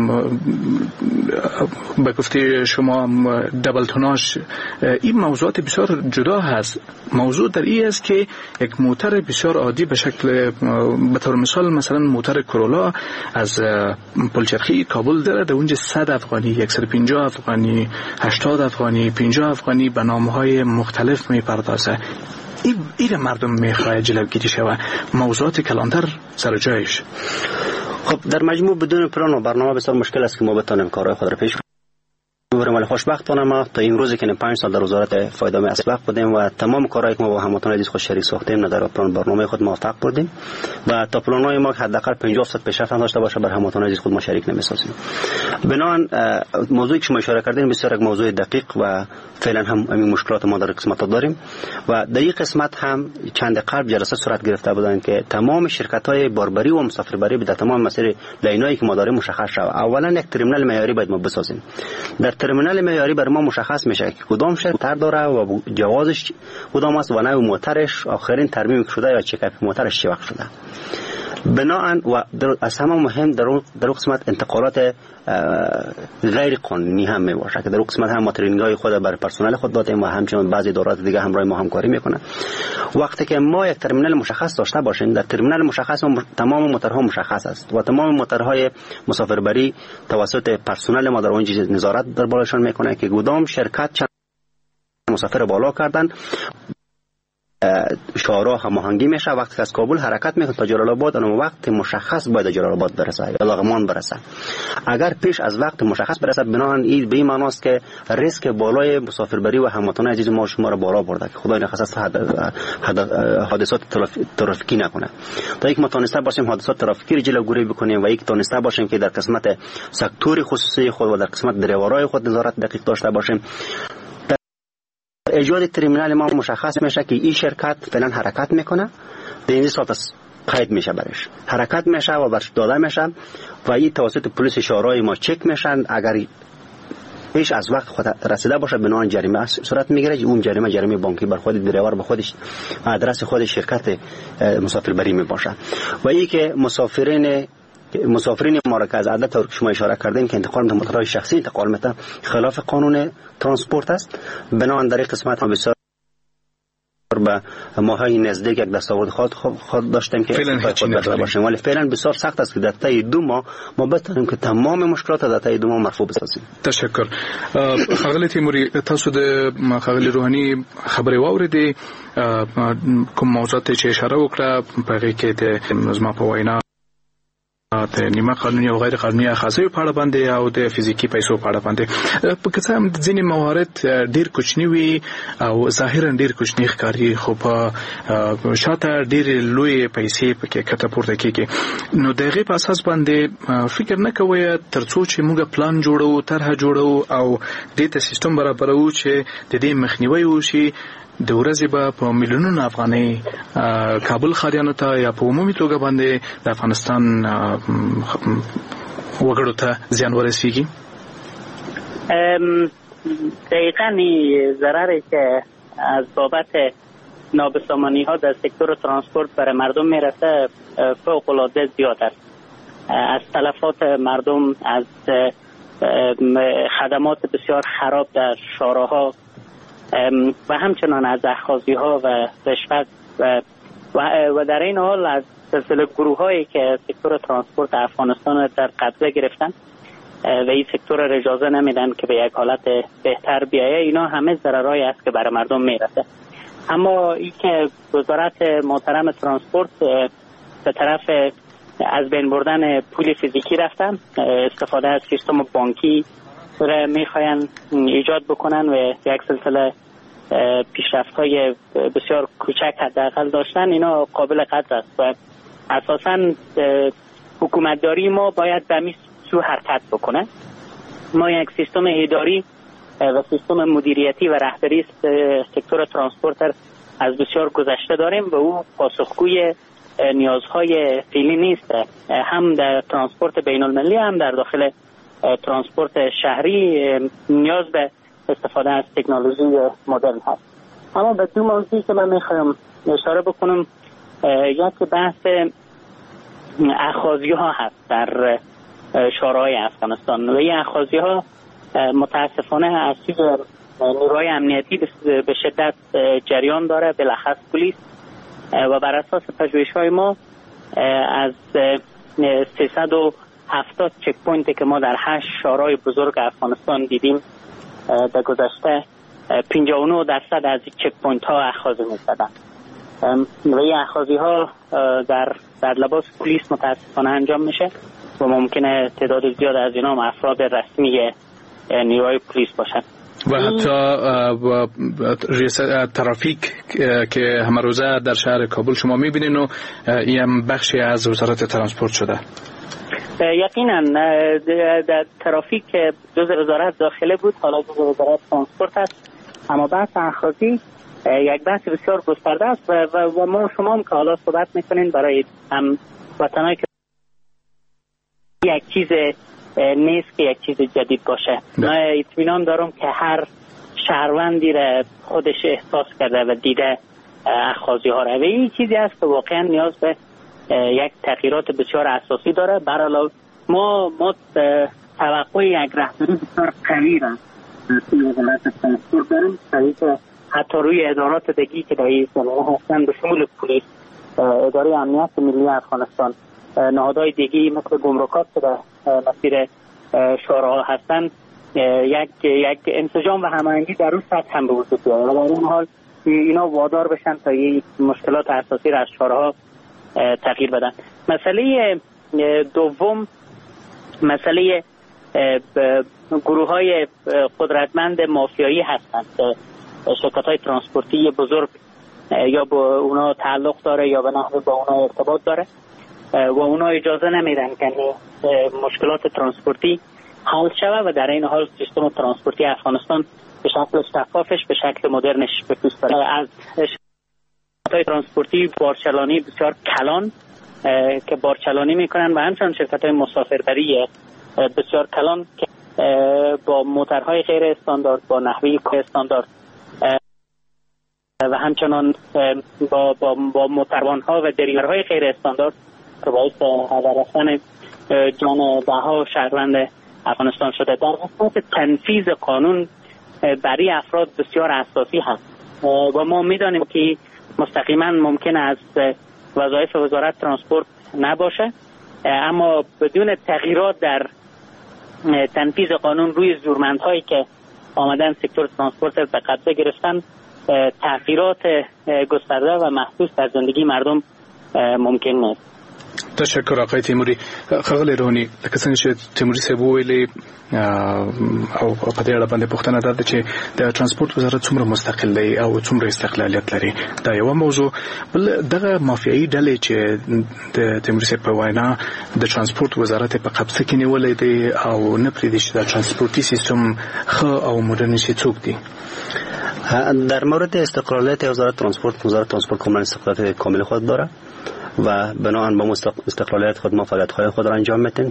به گفته شما دبل توناژ، این موضوعات بسیار جدا هست. موضوع در این است که یک موتر بسیار عادی به شکل به طور مثال مثلا موتر کرولا از پلچرخی کابل داره، در اونجا 100 افغانی، 150 افغانی، 80 افغانی، 50 افغانی به نامهای مختلف میپردازه. این مردم میخواه جلوگیری شود، موضوعات کلانتر سر جایش. خب در مجموع بدون پلان و برنامه بسیار مشکل است که ما بتونیم کارهای خود را پیش کنیم. ولی خوشبختانه ما تا امروز که 5 سال در وزارت فایده اسبق بودیم و تمام کارهایی که ما با هموطنان عزیز خود شریک ساختیم در پلان برنامه خود موفق بودیم و تا پلان‌های ما حداقل 50% پیشرفت داشته باشه بر هموطنان عزیز خود ما شریک نمی‌سازیم. بنابراین موضوعی که شما اشاره کردین بسیار یک موضوع دقیق و فعلا هم این مشکلات ما در قسمت داریم و در این قسمت هم چند قرب جلسه صورت گرفته بودند که تمام شرکت‌های باربری و مسافربری در تمام مسیر لینایی که ما داریم مشخص شود. اولا یک ترمینال معیاری باید ما بسازیم. در ترمینال معیاری بر ما مشخص میشه که کدام شرکت داره و جوازش کدام است و نوع موترش آخرین ترمیم شده یا چک اپ موترش چه وقت شده. بناهن و از همه مهم در قسمت انتقالات غیر قانونی هم می باشه که در قسمت هم ما ترینینگ‌های خود برای پرسنل خود دادیم و همچنین بعضی ادارات دیگه همراه ما همکاری میکنن. وقتی که ما یک ترمینال مشخص داشته باشیم، در ترمینال مشخص تمام موترها مشخص است و تمام موترهای مسافربری توسط پرسنل ما در اونجا نظارت در بالاشون میکنه که کدام شرکت چند مسافر بالا کردن. شارع هماهنگی میشه وقتی که از کابل حرکت میکنه تا جلال آباد، اون وقت مشخص باید جلال آباد برسه یا لغمان برسه. اگر پیش از وقت مشخص برسه بنابراین این به این معنی است که ریسک بالای مسافربری و هموطنان عزیز ما شما را بالا برده که خدای نخواست حادثات ترافیکی نکنه. تا یک ما تونسته باشیم حادثات ترافیکی را جلوگیری بکنیم و یک تونسته باشیم که در قسمت سکتور خصوصی خود و در قسمت دریورای خود نظارت دقیق داشته باشیم. ایجاد ترمینال ما مشخص میشه که این شرکت فعلا حرکت میکنه، در این صورت قید میشه برش حرکت میشه و برش داده میشه و این توسط پلیس شارعی ما چک میشن. اگر پیش از وقت خود رسیده باشه بنابراین جریمه صورت میگیره. اون جریمه بانکی بر خود دریور به خودش آدرس خود شرکت مسافربری می باشه و این که مسافرین ما را که از عدد طور که شما اشاره کردین که انتقال میتونه موترهای شخصی انتقال میتونه خلاف قانون ترانسپورت است. بنابراین در این قسمت ما بسیار به ماهای نزدیک یک دستاورد خود داشتیم که خود داشته باشیم، ولی فعلا بسیار سخت است که در طی 2 ماه ما بتونیم که تمام مشکلات در طی 2 ماه مرفوع بسازیم. تشکر. خغل تیموری، تاسو د خغل روحانی خبرې واوریدې کوم موضوعات چې اشاره وکړه په هغې کې د زما په وینا د نیمه قانوني او غیر قانوني اخاذې په اړه باندې او د فزیکی پیسو په اړه باندې په کڅه هم ځینې موارد ډیر کوچني وي او ظاهرا ډیر کوچني ښکاري خو په شاته ډیر لوی پیسې پکې کته پورته کیږي. نو دغه په اساس باندې فکر نه کوي ترڅو چې موږ پلان جوړو، طرح جوړو او د دې سیستم برابرو چې د دې مخنیوي وشي د ورځې به په میلیونونو افغانۍ کابل ښاریانو ته یا په عمومي توګه باندې د افغانستان وګړو ته زیان ورسیږي. دقیقاً ضرری که از بابت نابسامانی ها در سکتور ترانسپورت برای مردم میرسه فوق العاده زیاد است. از تلفات مردم، از خدمات بسیار خراب در شارع‌ها و همچنان از اخاذی ها و رشوت و در این حال از سلسله گروه هایی که سکتور ترانسپورت افغانستان در قبضه گرفتن و این سکتور را اجازه نمیدن که به یک حالت بهتر بیایه. اینا همه ضررهایی است که برای مردم میرسه. اما این که وزارت محترم ترانسپورت به طرف از بین بردن پول فیزیکی رفتن، استفاده از سیستم بانکی را میخواین ایجاد بکنن و یک سلسله پیشرفت‌های بسیار کوچک حداقل داشتن، اینا قابل قدر است و اساساً حکومتداری ما باید به همین سو حرکت بکنه. ما یک سیستم اداری و سیستم مدیریتی و رهبری سکتور ترانسپورت از بسیار گذشته داریم و او پاسخگوی نیازهای فعلی نیست، هم در ترانسپورت بین المللی هم در داخل ترانسپورت شهری نیاز به استفاده از تکنولوژی مدرن هست. اما به دو موضوعی که من میخوایم اشاره بکنم، یک بحث اخاذی ها هست در شورای افغانستان و این اخاذی ها متاسفانه از سوی نیروهای امنیتی به شدت جریان داره، بالاخص پلیس، و بر اساس پژوهش‌های ما از 370 چک پوینتی که ما در 8 شورای بزرگ افغانستان دیدیم در گذشته 59% از چک پوینت ها اخاذی می‌شدن و این اخاذی ها در لباس پلیس متاسفانه انجام میشه و ممکنه تعداد زیاد از اینا هم افراد رسمی نیروهای پلیس باشن و حتی رئیس ترافیک که همه روزه در شهر کابل شما میبینین و این هم بخشی از وزارت ترانسپورت شده. یقینا در ترافیک جزء وزارت داخله بود، حالا جزء وزارت ترانسپورت است، اما بحث اخاذی یک بحث بسیار گسترده است و ما شما هم که حالا صحبت میکنین برای هم وطنایی که یک چیز نیست که یک چیز جدید باشه. من اطمینان دارم که هر شهروندی را خودش احساس کرده و دیده اخاذی ها را و این چیزی است که واقعا نیاز به یک تغییرات بسیار اساسی داره. برای ما توقع یک رهبری بسیار قوی را توی وزارت ترانسپورت داریم، که حتی روی ادارات دیگی که در این زمینه هستن به شمول پلیس، اداره امنیت ملی افغانستان، نهادهای دیگی مثل گمرکات که در مسیر شوراها هستن، یک انسجام و هماهنگی در اون سطح هم به وجود بیاید و در این حال اینا وادار بشن تا این مشکلات اساسی را از شوراها تغییر بدن. مسئله دوم مسئله گروه های قدرتمند مافیایی هستند که شرکت های ترانسپورتی بزرگ یا با اونا تعلق داره یا به نحوی با اونا ارتباط داره و اونا اجازه نمیدن که مشکلات ترانسپورتی حل شود و در این حال سیستم ترانسپورتی افغانستان به شکل شفافش به شکل مدرنش به پیش بره. از شرکت‌های ترانسپورتی بارچلانی بسیار کلان که بارچلانی میکنن و همچنان شرکت‌های مسافربری بسیار کلان که با موترهای غیر استاندارد، با نحوی استاندارد و همچنان با موتروان‌ها و دریورهای غیر استاندارد که باعث هدر رفتن جان ده‌ها شهروند افغانستان شده. در قسمت تنفیذ قانون برای افراد بسیار اساسی هست و ما میدانیم که مستقیما ممکن است وظایف وزارت ترانسپورت نباشه، اما بدون تغییرات در تنفیذ قانون روی زورمندهایی که آمدن سکتور ترانسپورت به قبضه گرفتن، تغییرات گسترده و محسوس در زندگی مردم ممکن نیست. تشکر آقای تیموری. خغل رونی لکه څنګه چې تیموری صاحب ویلي او په دې اړه باندې پوښتنه ده چې د ترانسپورت وزارت څومره مستقل دی او څومره استقلالیت لري. دا یو موضوع. بل دغه مافیایي ډلې چې د تیموری صاحب په وینا د ترانسپورت وزارت په قبضه کې نیولې دی او نه پرېږدي چې د ترانسپورتي سیستم ښه او مدرن شي، څوک دي؟ در مورد استقلالیت وزارت ترانسپورت کاملا استقلالیت کامل خود داره و بنابراین با استقلالیت خود ما فعالیت‌های خود را انجام میدیم.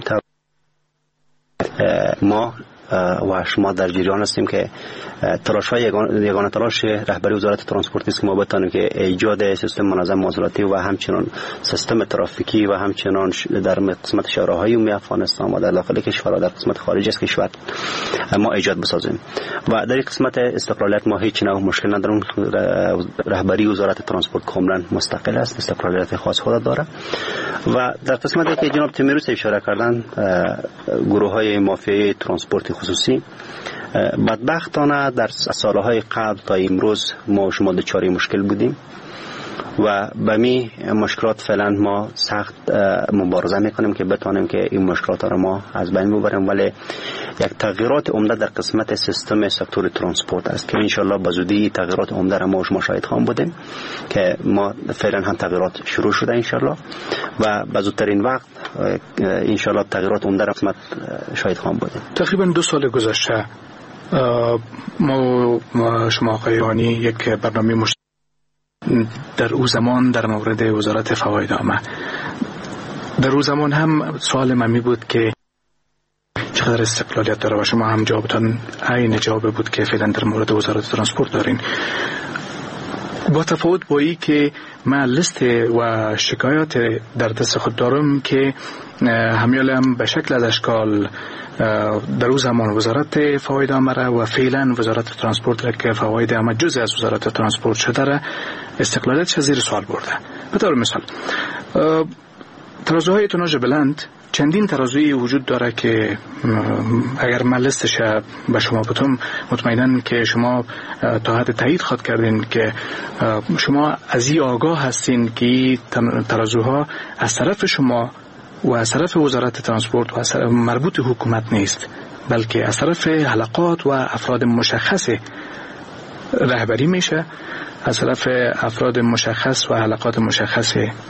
ما و شما در جریان هستیم که تلاش‌های یگانه تلاش رهبری وزارت ترانسپورت است که ما بتانیم که ایجاد سیستم منظم مواصلاتی و همچنین سیستم ترافیکی و همچنین در قسمت شهرهای عمومی افغانستان و در داخل کشور و در قسمت خارج از کشور ما ایجاد بسازیم و در قسمت استقلالیت ما هیچ نوع مشکل نداریم. رهبری وزارت ترانسپورت کاملا مستقل است، استقلالیت خاص خود داره و در قسمتی که جناب تیموری اشاره کردن گروه‌های مافیایی ترانسپورت خصوصی، بدبختانه در سالهای قبل تا امروز ما و شما دچار مشکل بودیم و به می مشکلات فعلا ما سخت مبارزه میکنیم که بتانیم که این مشکلات را ما از بین ببریم، ولی یک تغییرات عمده در قسمت سیستم سکتور ترانسپورت است که انشالله به زودی تغییرات عمده را ما و شما شاهد خواهم بودیم که ما فعلا هم تغییرات شروع شده انشالله و به زودترین وقت انشالله تغییرات عمده را قسمت شاهد خواهم بودیم. تقریبا 2 سال گذشته ما شما آقای رانی یک برنامه در او زمان در مورد وزارت فواید عامه. در او زمان هم سوال من می بود که چقدر استقلالیت داره و شما هم جوابتان عین جواب بود که فعلا در مورد وزارت ترانسپورت دارین. با تفاوت با ای که من لیست و شکایات در دست خود دارم که همیال هم به شکل از اشکال در او زمان وزارت فواید عامه و فعلا وزارت ترانسپورت را که فواید عامه جزء از وزارت ترانسپورت شده را استقلالیتش زیر سوال برده. به طور مثال ترازوهای توناژ بلند چندین ترازوی وجود داره که اگر من لیستش به شما بتم مطمئنن که شما تا حد تایید خواهد کردین که شما از این آگاه هستین که ترازوها از طرف شما و از طرف وزارت ترانسپورت و از مربوط حکومت نیست، بلکه از طرف حلقات و افراد مشخص رهبری میشه، از طرف افراد مشخص و حلقات مشخص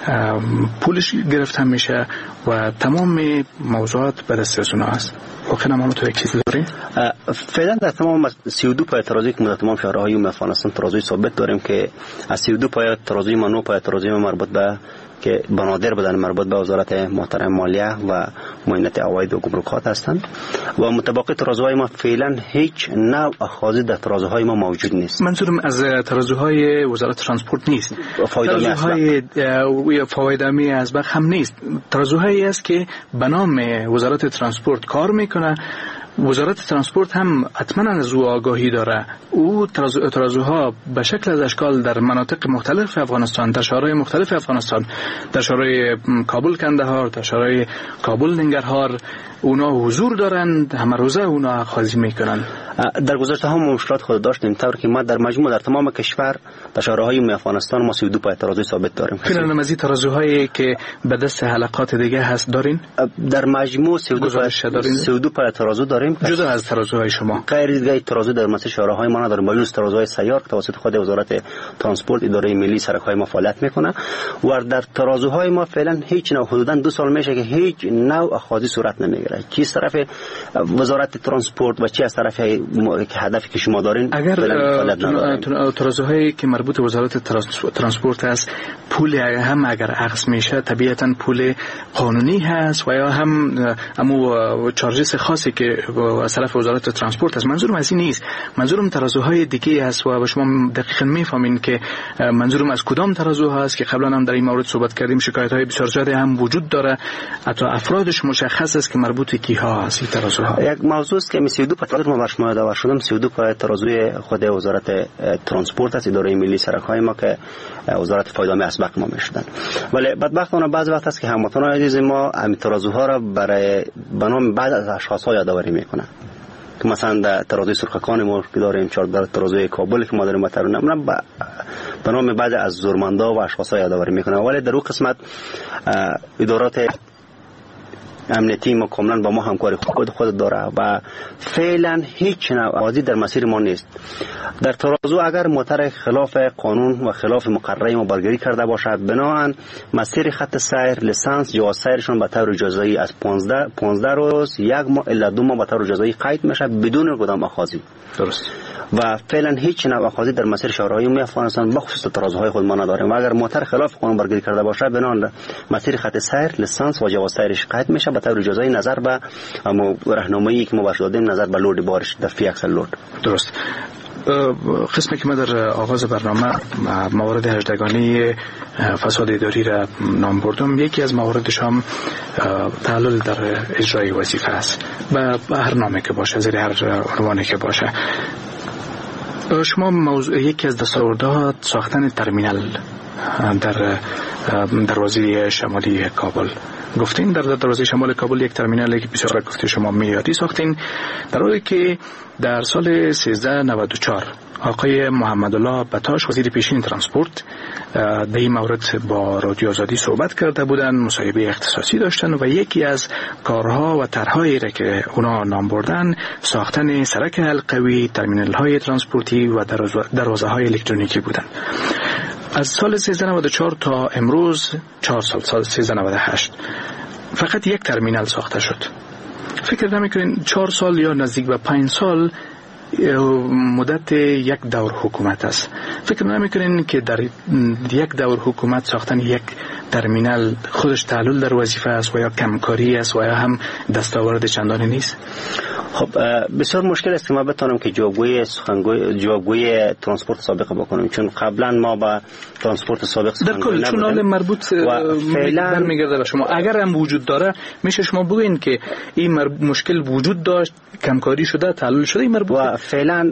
پولش گرفته میشه و تمام موضوعات به دست از اونها است. واقعا ما تو یک چیزی داریم. فعلا در تمام 32 پای ترازوی که ما تمام شهرهای افغانستان ترازوی ثابت داریم که از 32 پای ترازوی ما 9 پای ترازوی مربوط به که بنادر بدن مربوط به وزارت محترم مالیه و معینت عواید و گمرکات هستند و متباقی ترازوهای ما فعلا هیچ نوع اخاذی در ترازوهای ما موجود نیست. منظورم از ترازوهای وزارت ترانسپورت نیست، ترازوهای فوایدامی اسبق هم نیست، ترازوهایی است که به نام وزارت ترانسپورت کار میکنه. وزارت ترانسپورت هم حتما از او آگاهی داره. او ترازوها به شکل از اشکال در مناطق مختلف افغانستان، در شهرهای مختلف افغانستان، در شهرهای کابل کندهار، در شهرهای کابل ننگرهار اونا حضور دارند، همه روزه اونا اخاذی میکنن. در گذشته هم مشکلات خود داشتیم، طور که ما در مجموع در تمام کشور در شهرهای افغانستان ما 32 پای ترازوی ثابت داریم. فعلا مزید ترازوهایی که به دست حلقات دیگه هست دارین؟ در مجموع 32 پای ترازو داریم جدا از ترازوهای شما. غیر دیگه ترازو در مثل شهرهای ما نداریم، با ترازوهای سیار که توسط خود وزارت ترانسپورت اداره ملی سرک‌های ما فعالیت میکنه و در ترازوهای ما فعلا هیچ نوع حدوداً 2 سال میشه که هیچ نوع اخاذی صورت نمیگیره، چی از طرف وزارت ترانسپورت و چی از طرف که هدفی که شما دارین. اگر ترازوهایی که مربوط به وزارت ترانسپورت است پول هم اگر اخذ میشه طبیعتا پول قانونی هست و یا هم امو چارجز خاصی که از طرف وزارت ترانسپورت است. منظورم از این نیست، منظورم ترازوهای دیگه است و شما دقیقاً میفهمین که منظورم از کدام ترازوها است که قبلا هم در این مورد صحبت کردیم. شکایت‌های بسیار زیاده هم وجود داره، حتی افرادش مشخص است که مربوط به کیها است این ترازوها. یک موضوع است که 32 پای ما برشما داور شدم 32 پای ترازوی خود وزارت ترانسپورت است، اداره ملی سرک‌های ما که وزارت فایدامی اسبق ما میشدن. ولی بدبختانه بعضی وقت است که هموطنان عزیز ما همین ترازوها را برای بنام بعض از اشخاص‌ها یادآوری میکنن. که مثلا در ترازوی سرخکان ما که داریم، در ترازوی کابل که ما داریم مترونه به نام بعض از زورمندا و اشخاص‌ها یادآوری میکنن. ولی در اون قسمت ادارات امنیتی ما کاملا با ما همکاری خود داره و فعلا هیچ نوع بازی در مسیر ما نیست. در ترازو اگر موتر خلاف قانون و خلاف مقرره ما برگیری کرده باشد، بنابراین مسیر خط سیر لیسانس جواز سیرشون به طور اجازه‌ای از 15 روز 1 ماه الا 2 ماه به طور اجازه‌ای قید میشه بدون کدام اخاذی. درست. و فعلا هیچ نوع اخاذی در مسیر شهرهای عمومی افغانستان بخصوص ترازوهای خود ما نداریم و اگر موتر خلاف قانون برگیری کرده باشه بنابراین مسیر خط سیر لیسانس و جواز سیرش قید میشه به طور اجازه‌ای نظر به راهنمایی که ما باش دادیم نظر به لود بارش در فی اکسل لود. درست. قسمی که ما در آغاز برنامه موارد هجدگانی فساد اداری را نام بردم، یکی از مواردش هم تعلل در اجرای وظیفه است به هر نامی که باشه، زیر هر عنوانی که باشه. شما یکی از دستاوردها ساختن ترمینال در دروازه شمالی کابل گفتین. در دروازه شمال کابل یک ترمینالی که بسیار گفته شما میادی ساختین، در حالی که در سال 1394 آقای محمدالله بطاش وزیر پیشین ترانسپورت در این مورد با رادیو آزادی صحبت کرده بودند، مصاحبه اختصاصی داشتن و یکی از کارها و طرحهایی را که اونا نام بردن ساختن سرک حلقوی، ترمینال های ترانسپورتی و دروازه های الکترونیکی بودند. از سال 1394 تا امروز 4 سال 1398 فقط یک ترمینال ساخته شد. فکر نمی‌کنین 4 سال یا نزدیک به 5 سال مدت یک دور حکومت است. فکر نمیکنین که در یک دور حکومت ساختن یک ترمینال خودش تعلل در وظیفه است و یا کمکاری است و یا هم دستاورد چندانی نیست؟ خب بسیار مشکل است که ما بتونم که جوابگوی ترانسپورت سابق بکنم، چون قبلا ما با ترانسپورت سابق در کل چون حال مربوط برمیگرده به شما. اگر هم وجود داره میشه شما بگوین که این مشکل وجود داشت، کمکاری شده، تعلل شده این مربوط و فعلا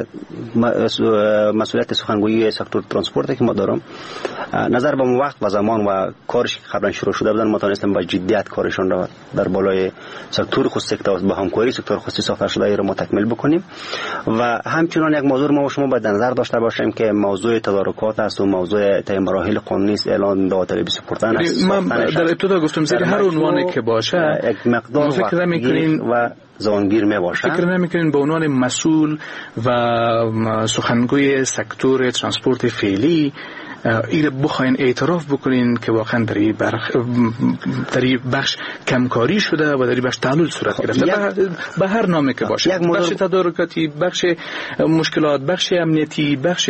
مسئولیت سخنگویی سکتور ترانسپورت که ما دارم، نظر به وقت و زمان و کارش که قبلا شروع شده بودن ما تونستیم با جدیت کارشون را در بالای سکتور خصوصی که با همکاری سکتور خصوصی ساخته شده را تکمیل بکنیم. و همچنان یک موضوع ما و شما باید نظر داشته باشیم که موضوع تدارکات است و موضوع طی مراحل قانونی است، اعلان داوطلبی سپردن است. من در ابتدا گفتم زیر هر عنوانی که باشه یک مقدار فکر نمی‌کنین و زمانگیر میباشه. فکر نمی‌کنین به عنوان مسئول و سخنگوی سکتور ترانسپورت فعلی این بخواین اعتراف بکنین که واقعا در این بخش کمکاری شده و در این بخش تعلل صورت گرفته به هر نامی که باشه، بخش تدارکاتی، بخش مشکلات، بخش امنیتی، بخش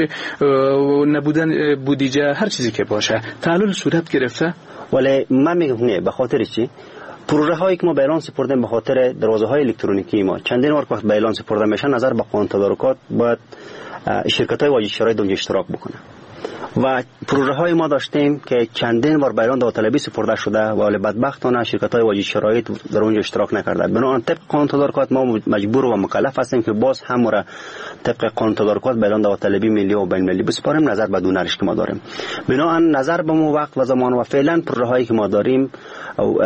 نبودن بودجه، هر چیزی که باشه تعلل صورت گرفته. ولی من میگم نه، به خاطر چی؟ پروژه هایی که ما به اعلان سپردیم به خاطر دروازه های الکترونیکی ما چندین بار وقت به اعلان سپرده میشن، نظر به قانون تدارکات باید شرکت های واجد شرایط اونجا اشتراک بکنه. و پروژه های ما داشتیم که چندین بار بیان داوطلبی سپرده شده ولی بدبختانه شرکت های واجد شرایط در اونجا اشتراک نکرده. بنابراین طبق قانون تدارکات ما مجبور و مکلف هستیم که باز هم را طبق قانون تدارکات بیان داوطلبی ملی و بین المللی بسپاریم، نظر به دونرش که ما داریم. بنابراین نظر به مو وقت و زمان و فعلا پروژه هایی که ما داریم او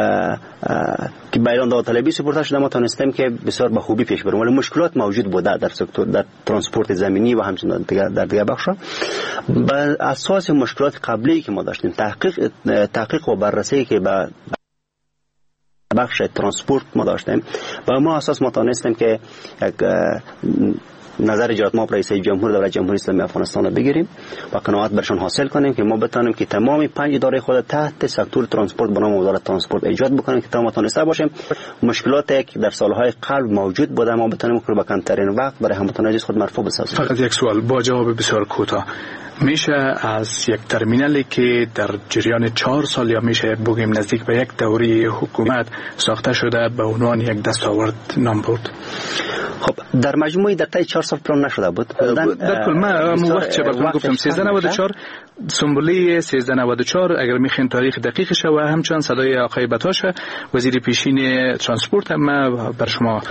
که بیان داوطلبی سپرده شده ما تونستیم که بسیار به خوبی پیش بریم، ولی مشکلات موجود بوده در سکتور در ترانسپورت زمینی و همچنین در دیگر بخش‌ها. بر اساس مشکلات قبلی که ما داشتیم، تحقیق و بررسی که به بخش ترانسپورت ما داشتیم، با ما اساس ما تونستیم که یک نظر اجرات ما رئیس جمهور دولت جمهوری اسلامی افغانستان رو بگیریم و قناعت برشان حاصل کنیم که ما بتونیم که تمام 5 اداره خود تحت سکتور ترانسپورت به نام وزارت ترانسپورت ایجاد بکنیم که تمام تونسته باشیم مشکلاتی که در سالهای قبل موجود بوده ما بتونیم که با کمترین وقت برای هموطنان عزیز خود مرفوع بسازیم. فقط یک سوال با جواب بسیار کوتاه، میشه از یک ترمینالی که در جریان 4 سال یا میشه بگیم نزدیک به یک دوره حکومت ساخته شده به عنوان یک دستاورد نام برد؟ خب در مجموعی در طی 4 سال پلان نشده بود. در کل من وقت چه براتون گفتم 1394 سنبولی 1394 اگر میخواین تاریخ دقیقش و همچنان صدای آقای بتاش وزیر پیشین ترانسپورت هم بر شما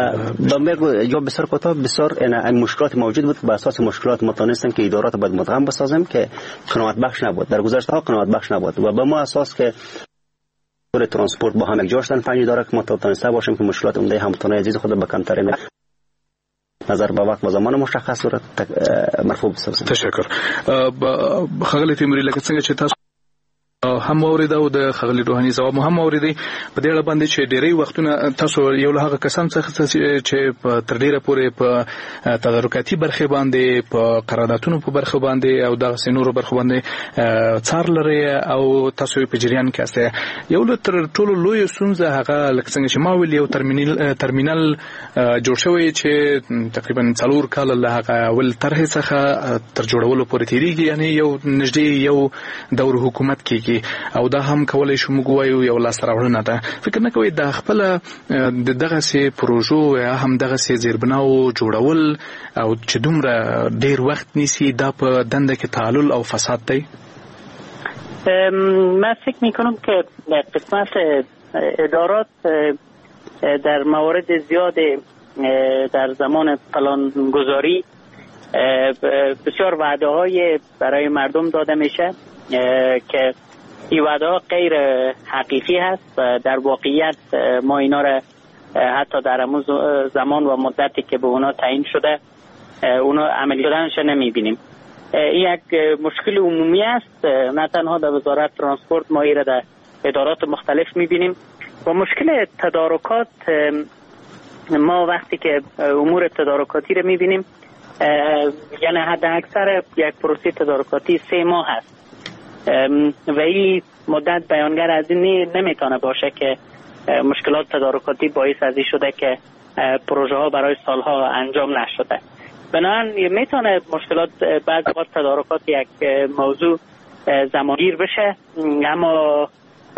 جواب بسیار کوتاه. بسیار این مشکلات موجود بود، به اساس مشکلات ما تونستیم که ادارات باید مدغم بسازیم که قناعت بخش نبود، در گذشته ها قناعت بخش نبود و به ما اساس که ترانسپورت با هم یک جا شدن 5 اداره که ما تونسته باشیم که مشکلات عمده هموطنان عزیز خود به کمترین نظر به وقت و زمان مشخص صورت مرفوع بسازیم. تشکر. خغلی تیموری لکه څنګه چې تاسو هم اوریده او د خغلی روحاني ځواب مو هم اوریدي په دې اړه باندې چې ډېری وختونه تاسو یو له هغه کسان څخه چې تر ډیره پورې په تدارکاتي برخه باندې په قراردادونو په برخه باندې او د سينورو برخه باندې څار لري او تاسو په جریان کې استه یو له تر ټولو لوی سونزه هغه لکه څنګه چې ما ویل یو ترمینال جوړ شوی چې تقریبا 4 کال له هغه ول طرح څخه تر جوړولو پورې تیریږي، یعنی یو نږدې یو دور حکومت کې او دا هم کولای شو موږ وایو یو لاس راوړنه ده. فکر نه کوي د خپل دغه سي پروژو یا هم دغه سي زیربناو جوړول او چې دومره ډیر وخت نیسي دا په دنده کې تعلل او فساد دی؟ من فکر میکنم که قسمت ادارات در موارد زیاد در زمان پلان گذاری بسیار وعده های برای مردم داده میشه که این وعده ها غیر حقیقی هست و در واقعیت ما اینا را حتی در همون زمان و مدتی که به اونا تعیین شده اونا عملی شدنش نمیبینیم. این یک مشکل عمومی است، نه تنها در وزارت ترانسپورت ما ایره در ادارات مختلف میبینیم و مشکل تدارکات ما وقتی که امور تدارکاتی رو میبینیم یعنی حد اکثر یک پروسه تدارکاتی 3 ماه هست و این مدت بیانگر از این نمیتونه باشه که مشکلات تدارکاتی باعث از این شده که پروژه ها برای سالها انجام نشده. بنابراین میتونه مشکلات بعضی وقت تدارکات یک موضوع زمانگیر بشه، اما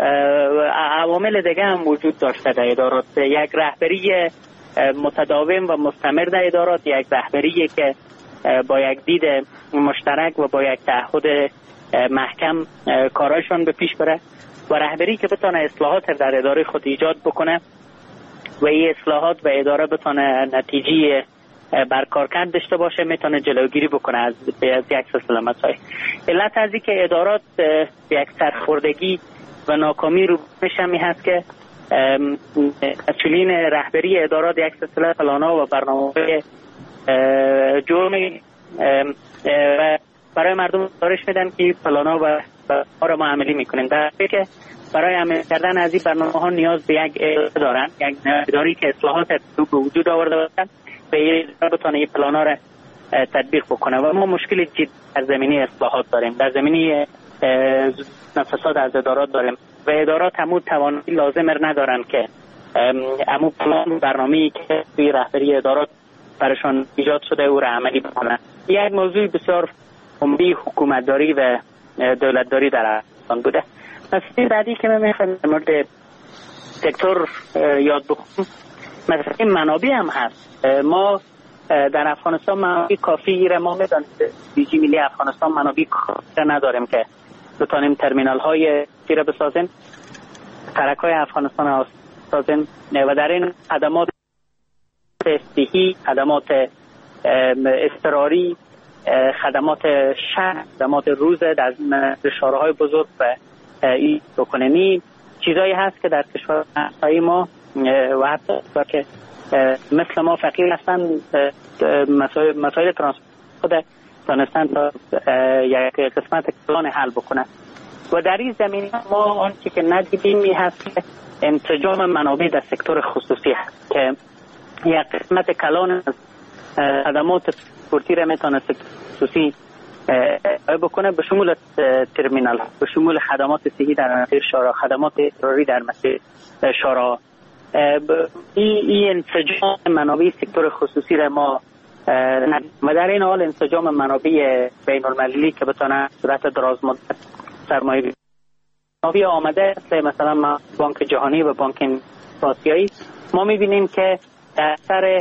عوامل دیگه هم وجود داشته در ادارات. یک رهبری متداوم و مستمر در ادارات، یک رهبری که با یک دید مشترک و با یک تعهد محکم کارایشون به پیش بره و رهبری که بتونه اصلاحات در اداره خود ایجاد بکنه و این اصلاحات و اداره بتونه نتیجه برکارکرد داشته باشه، میتونه جلوگیری بکنه از یک سلسله مسائل. علت از این که ادارات یک سرخوردگی و ناکامی رو میشمی هست که مسئولین رهبری ادارات یک سلسله پلان‌ها و برنامه‌های جرمی و برای مردم گزارش میدن که پلان‌ها و برنامه‌ها رو ما عملی میکنیم، در حالی که برای عملی کردن از این برنامه‌ها نیاز به یک اداره دارن، یک اداری که اصلاحات به وجود آورده باشن به بتونه این پلان‌ها رو تطبیق بکنه. و ما مشکل جدی در زمینه اصلاحات داریم، در زمینه فساد از ادارات داریم و ادارات همون توانایی لازم ندارن که همون پلان برنامه‌ای که توی رهبری ادارات برشان ایجاد شده او را عملی بکنن. یک موضوع بسیار عمده حکومتداری و دولتداری در افغانستان بوده. مسئله بعدی که من میخوام در مورد سکتور یاد بکنم مسئله منابع هم هست. ما در افغانستان منابع کافی را ما میدانیم، دیجی ملی افغانستان منابع کافی نداریم که بتانیم ترمینال های تیره بسازیم، سرک های افغانستان بسازیم و در این خدمات صحی، خدمات اضطراری، خدمات شهر، خدمات روز در شهرهای بزرگ و این بکنیم. چیزایی هست که در کشور ما و حتی که مثل ما فقیر هستن مسائل ترانسپورت خود دانستن تا یک قسمت کلان حل بکنن و در این زمینه ما آنچه که ندیدیم می هست که انسجام منابع در سکتور خصوصی هست که یک قسمت کلان از خدمات ترانسپورتی را میتونه سکتور خصوصی بکنه، به شمول ترمینال، به شمول خدمات صحی در مسیر شارع، خدمات اضطراری در مسیر شارع. این انسجام منابع سکتور خصوصی را ما و در این حال انسجام منابع بین المللی که بتونه صورت درازمدت سرمایه منابع آمده مثلا بانک جهانی و بانک آسیایی، ما میبینیم که در اثر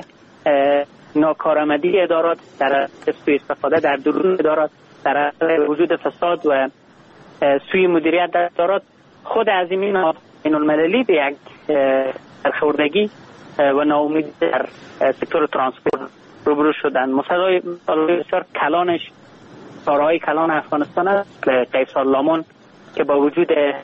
ناکارآمدی ادارات، در سوء استفاده در درون ادارات، در اثر وجود فساد و سوء مدیریت در ادارات، خود عظیمین بین المللی به یک سرخوردگی و ناامیدی در سکتور ترانسپورت روبرو شدن. مثلا بسیار کلانش شارع‌های کلان افغانستان است، قیصر لامان که با وجود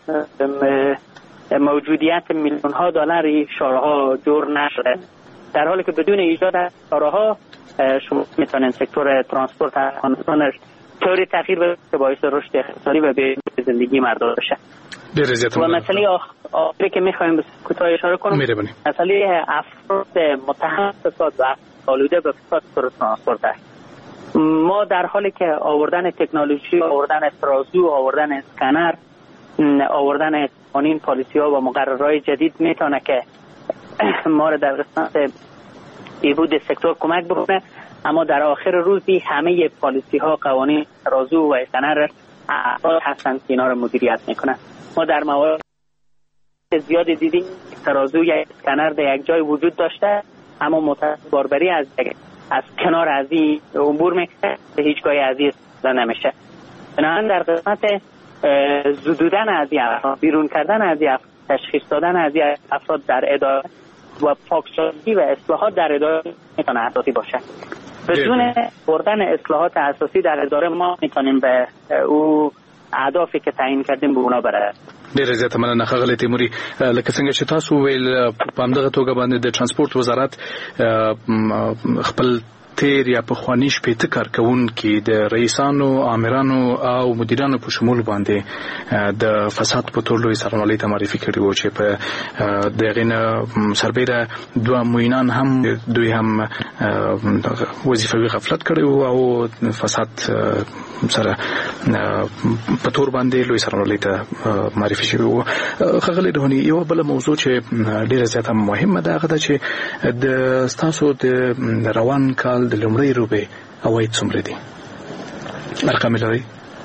موجودیت میلیون ها دلار شارع‌ها جور نشده، در حالی که بدون ایجاد شارع‌ها شما میتونید سکتور ترانسپورت افغانستان طوری تغییر بده که باعث رشد اقتصادی و به زندگی مردم بشه. و مسئله آخری که میخوایم کوتاه اشاره کنم، مسئله افراد متهم فساد و آلوده به فساد ترانسپورت است. ما در حالی که آوردن تکنولوژی، آوردن ترازو، آوردن اسکنر، آوردن قوانین، پالیسی ها و مقررات جدید میتونه که ما را در قسمت ایبود سکتور کمک بکنه، اما در آخر روزی همه پالیسی ها، قوانین، ترازو و اسکنر افراد هستند که اینا را مدیریت میکنن. ما در موارد زیاد دیدیم ترازو یا اسکنر در یک جای وجود داشته، اما متاسفانه باربری از کنار از این عبور میکنه، به هیچ گاهی از این استفاده نمیشه. بنابراین در قسمت زدودن از این افراد، بیرون کردن از این افراد، تشخیص دادن از این افراد در اداره و پاکسازی و اصلاحات در اداره میتونه اساسی باشه. بدون بردن اصلاحات اساسی در اداره ما میتونیم به او اهدافی که تعیین کردیم به اونا برسیم. ډیره زیاته مننه ښاغلی تیموري. لکه څنګه چې تاسو ویل په همدغه توګه باندې د ترانسپورت وزارت خپل تیر یا پخوانیش پیته کارکون کې د رئیسانو آمرانو او مدیرانو په شمول باندې د فساد په تور لوی سرنوالۍ ته معرفي کړي وو چې په دغه نه سربېره دوه معینان هم دوی هم وظیفوي غفلت کړي وو او فساد سره په تور باندې لوی سرنوالۍ ته معرفي شوی وو. ښاغلی روحاني، یو بل موضوع چې ډیره زیاته مهمه ده هغه ده چې د ستاسو د روان کال د لومړۍ روبې عواید څومره دي؟ ارقام لرئ؟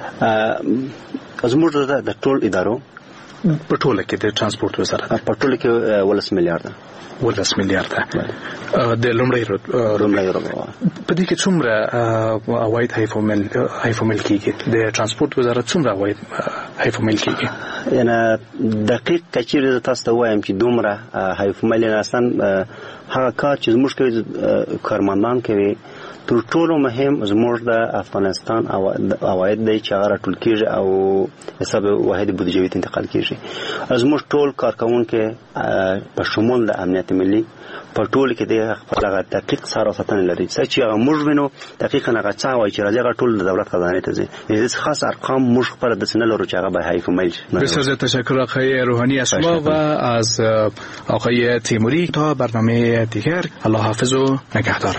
زموږ د ټول ادارو په ټوله کې د ترانسپورت وزارت په ټوله کې 11 میلیارډ 11 میلیارډ د لومړۍ روبې. په دې کې څومره عواید حیفومل کیږي؟ د ترانسپورت وزارت څومره عواید حیفومل کیږي؟ یعنی دقیق کچیر تاسو ته وایم چې دومره حیفومل نه اصلا هغه کار چې زموږ کوي کارمندان کوي. تر ټولو مهم زموږ د افغانستان عواید دی چې هغه راټول کیږي او حساب واحد بودیجوي ته انتقال کیږي. زموږ ټول کارکونکو په شمول د امنیت ملي په ټول کې د خپل دقیق سره ساتنه لري. چې هغه موږ وینو دقیقاً هغه څه وایي چې راځي هغه ټول د دولت خزانه ته ځي. هیڅ خاص ارقام موږ خپل د سن لرو چې هغه به حیفومل شي. بسیار تشکر آقای روحانی اسما و از آقای تیموری. تا برنامه دیگر، الله حافظ و نگهدار.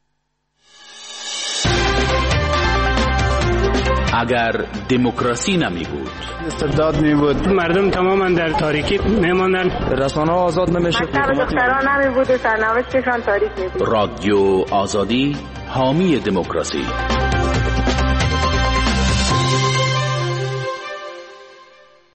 اگر دموکراسی نمی بود، استبداد می بود، مردم تماما در تاریکی میماندن، رسانه ها آزاد نمیشه، دختران نمی بود و سرنوشتشان تاریک می بود. رادیو آزادی حامی دموکراسی.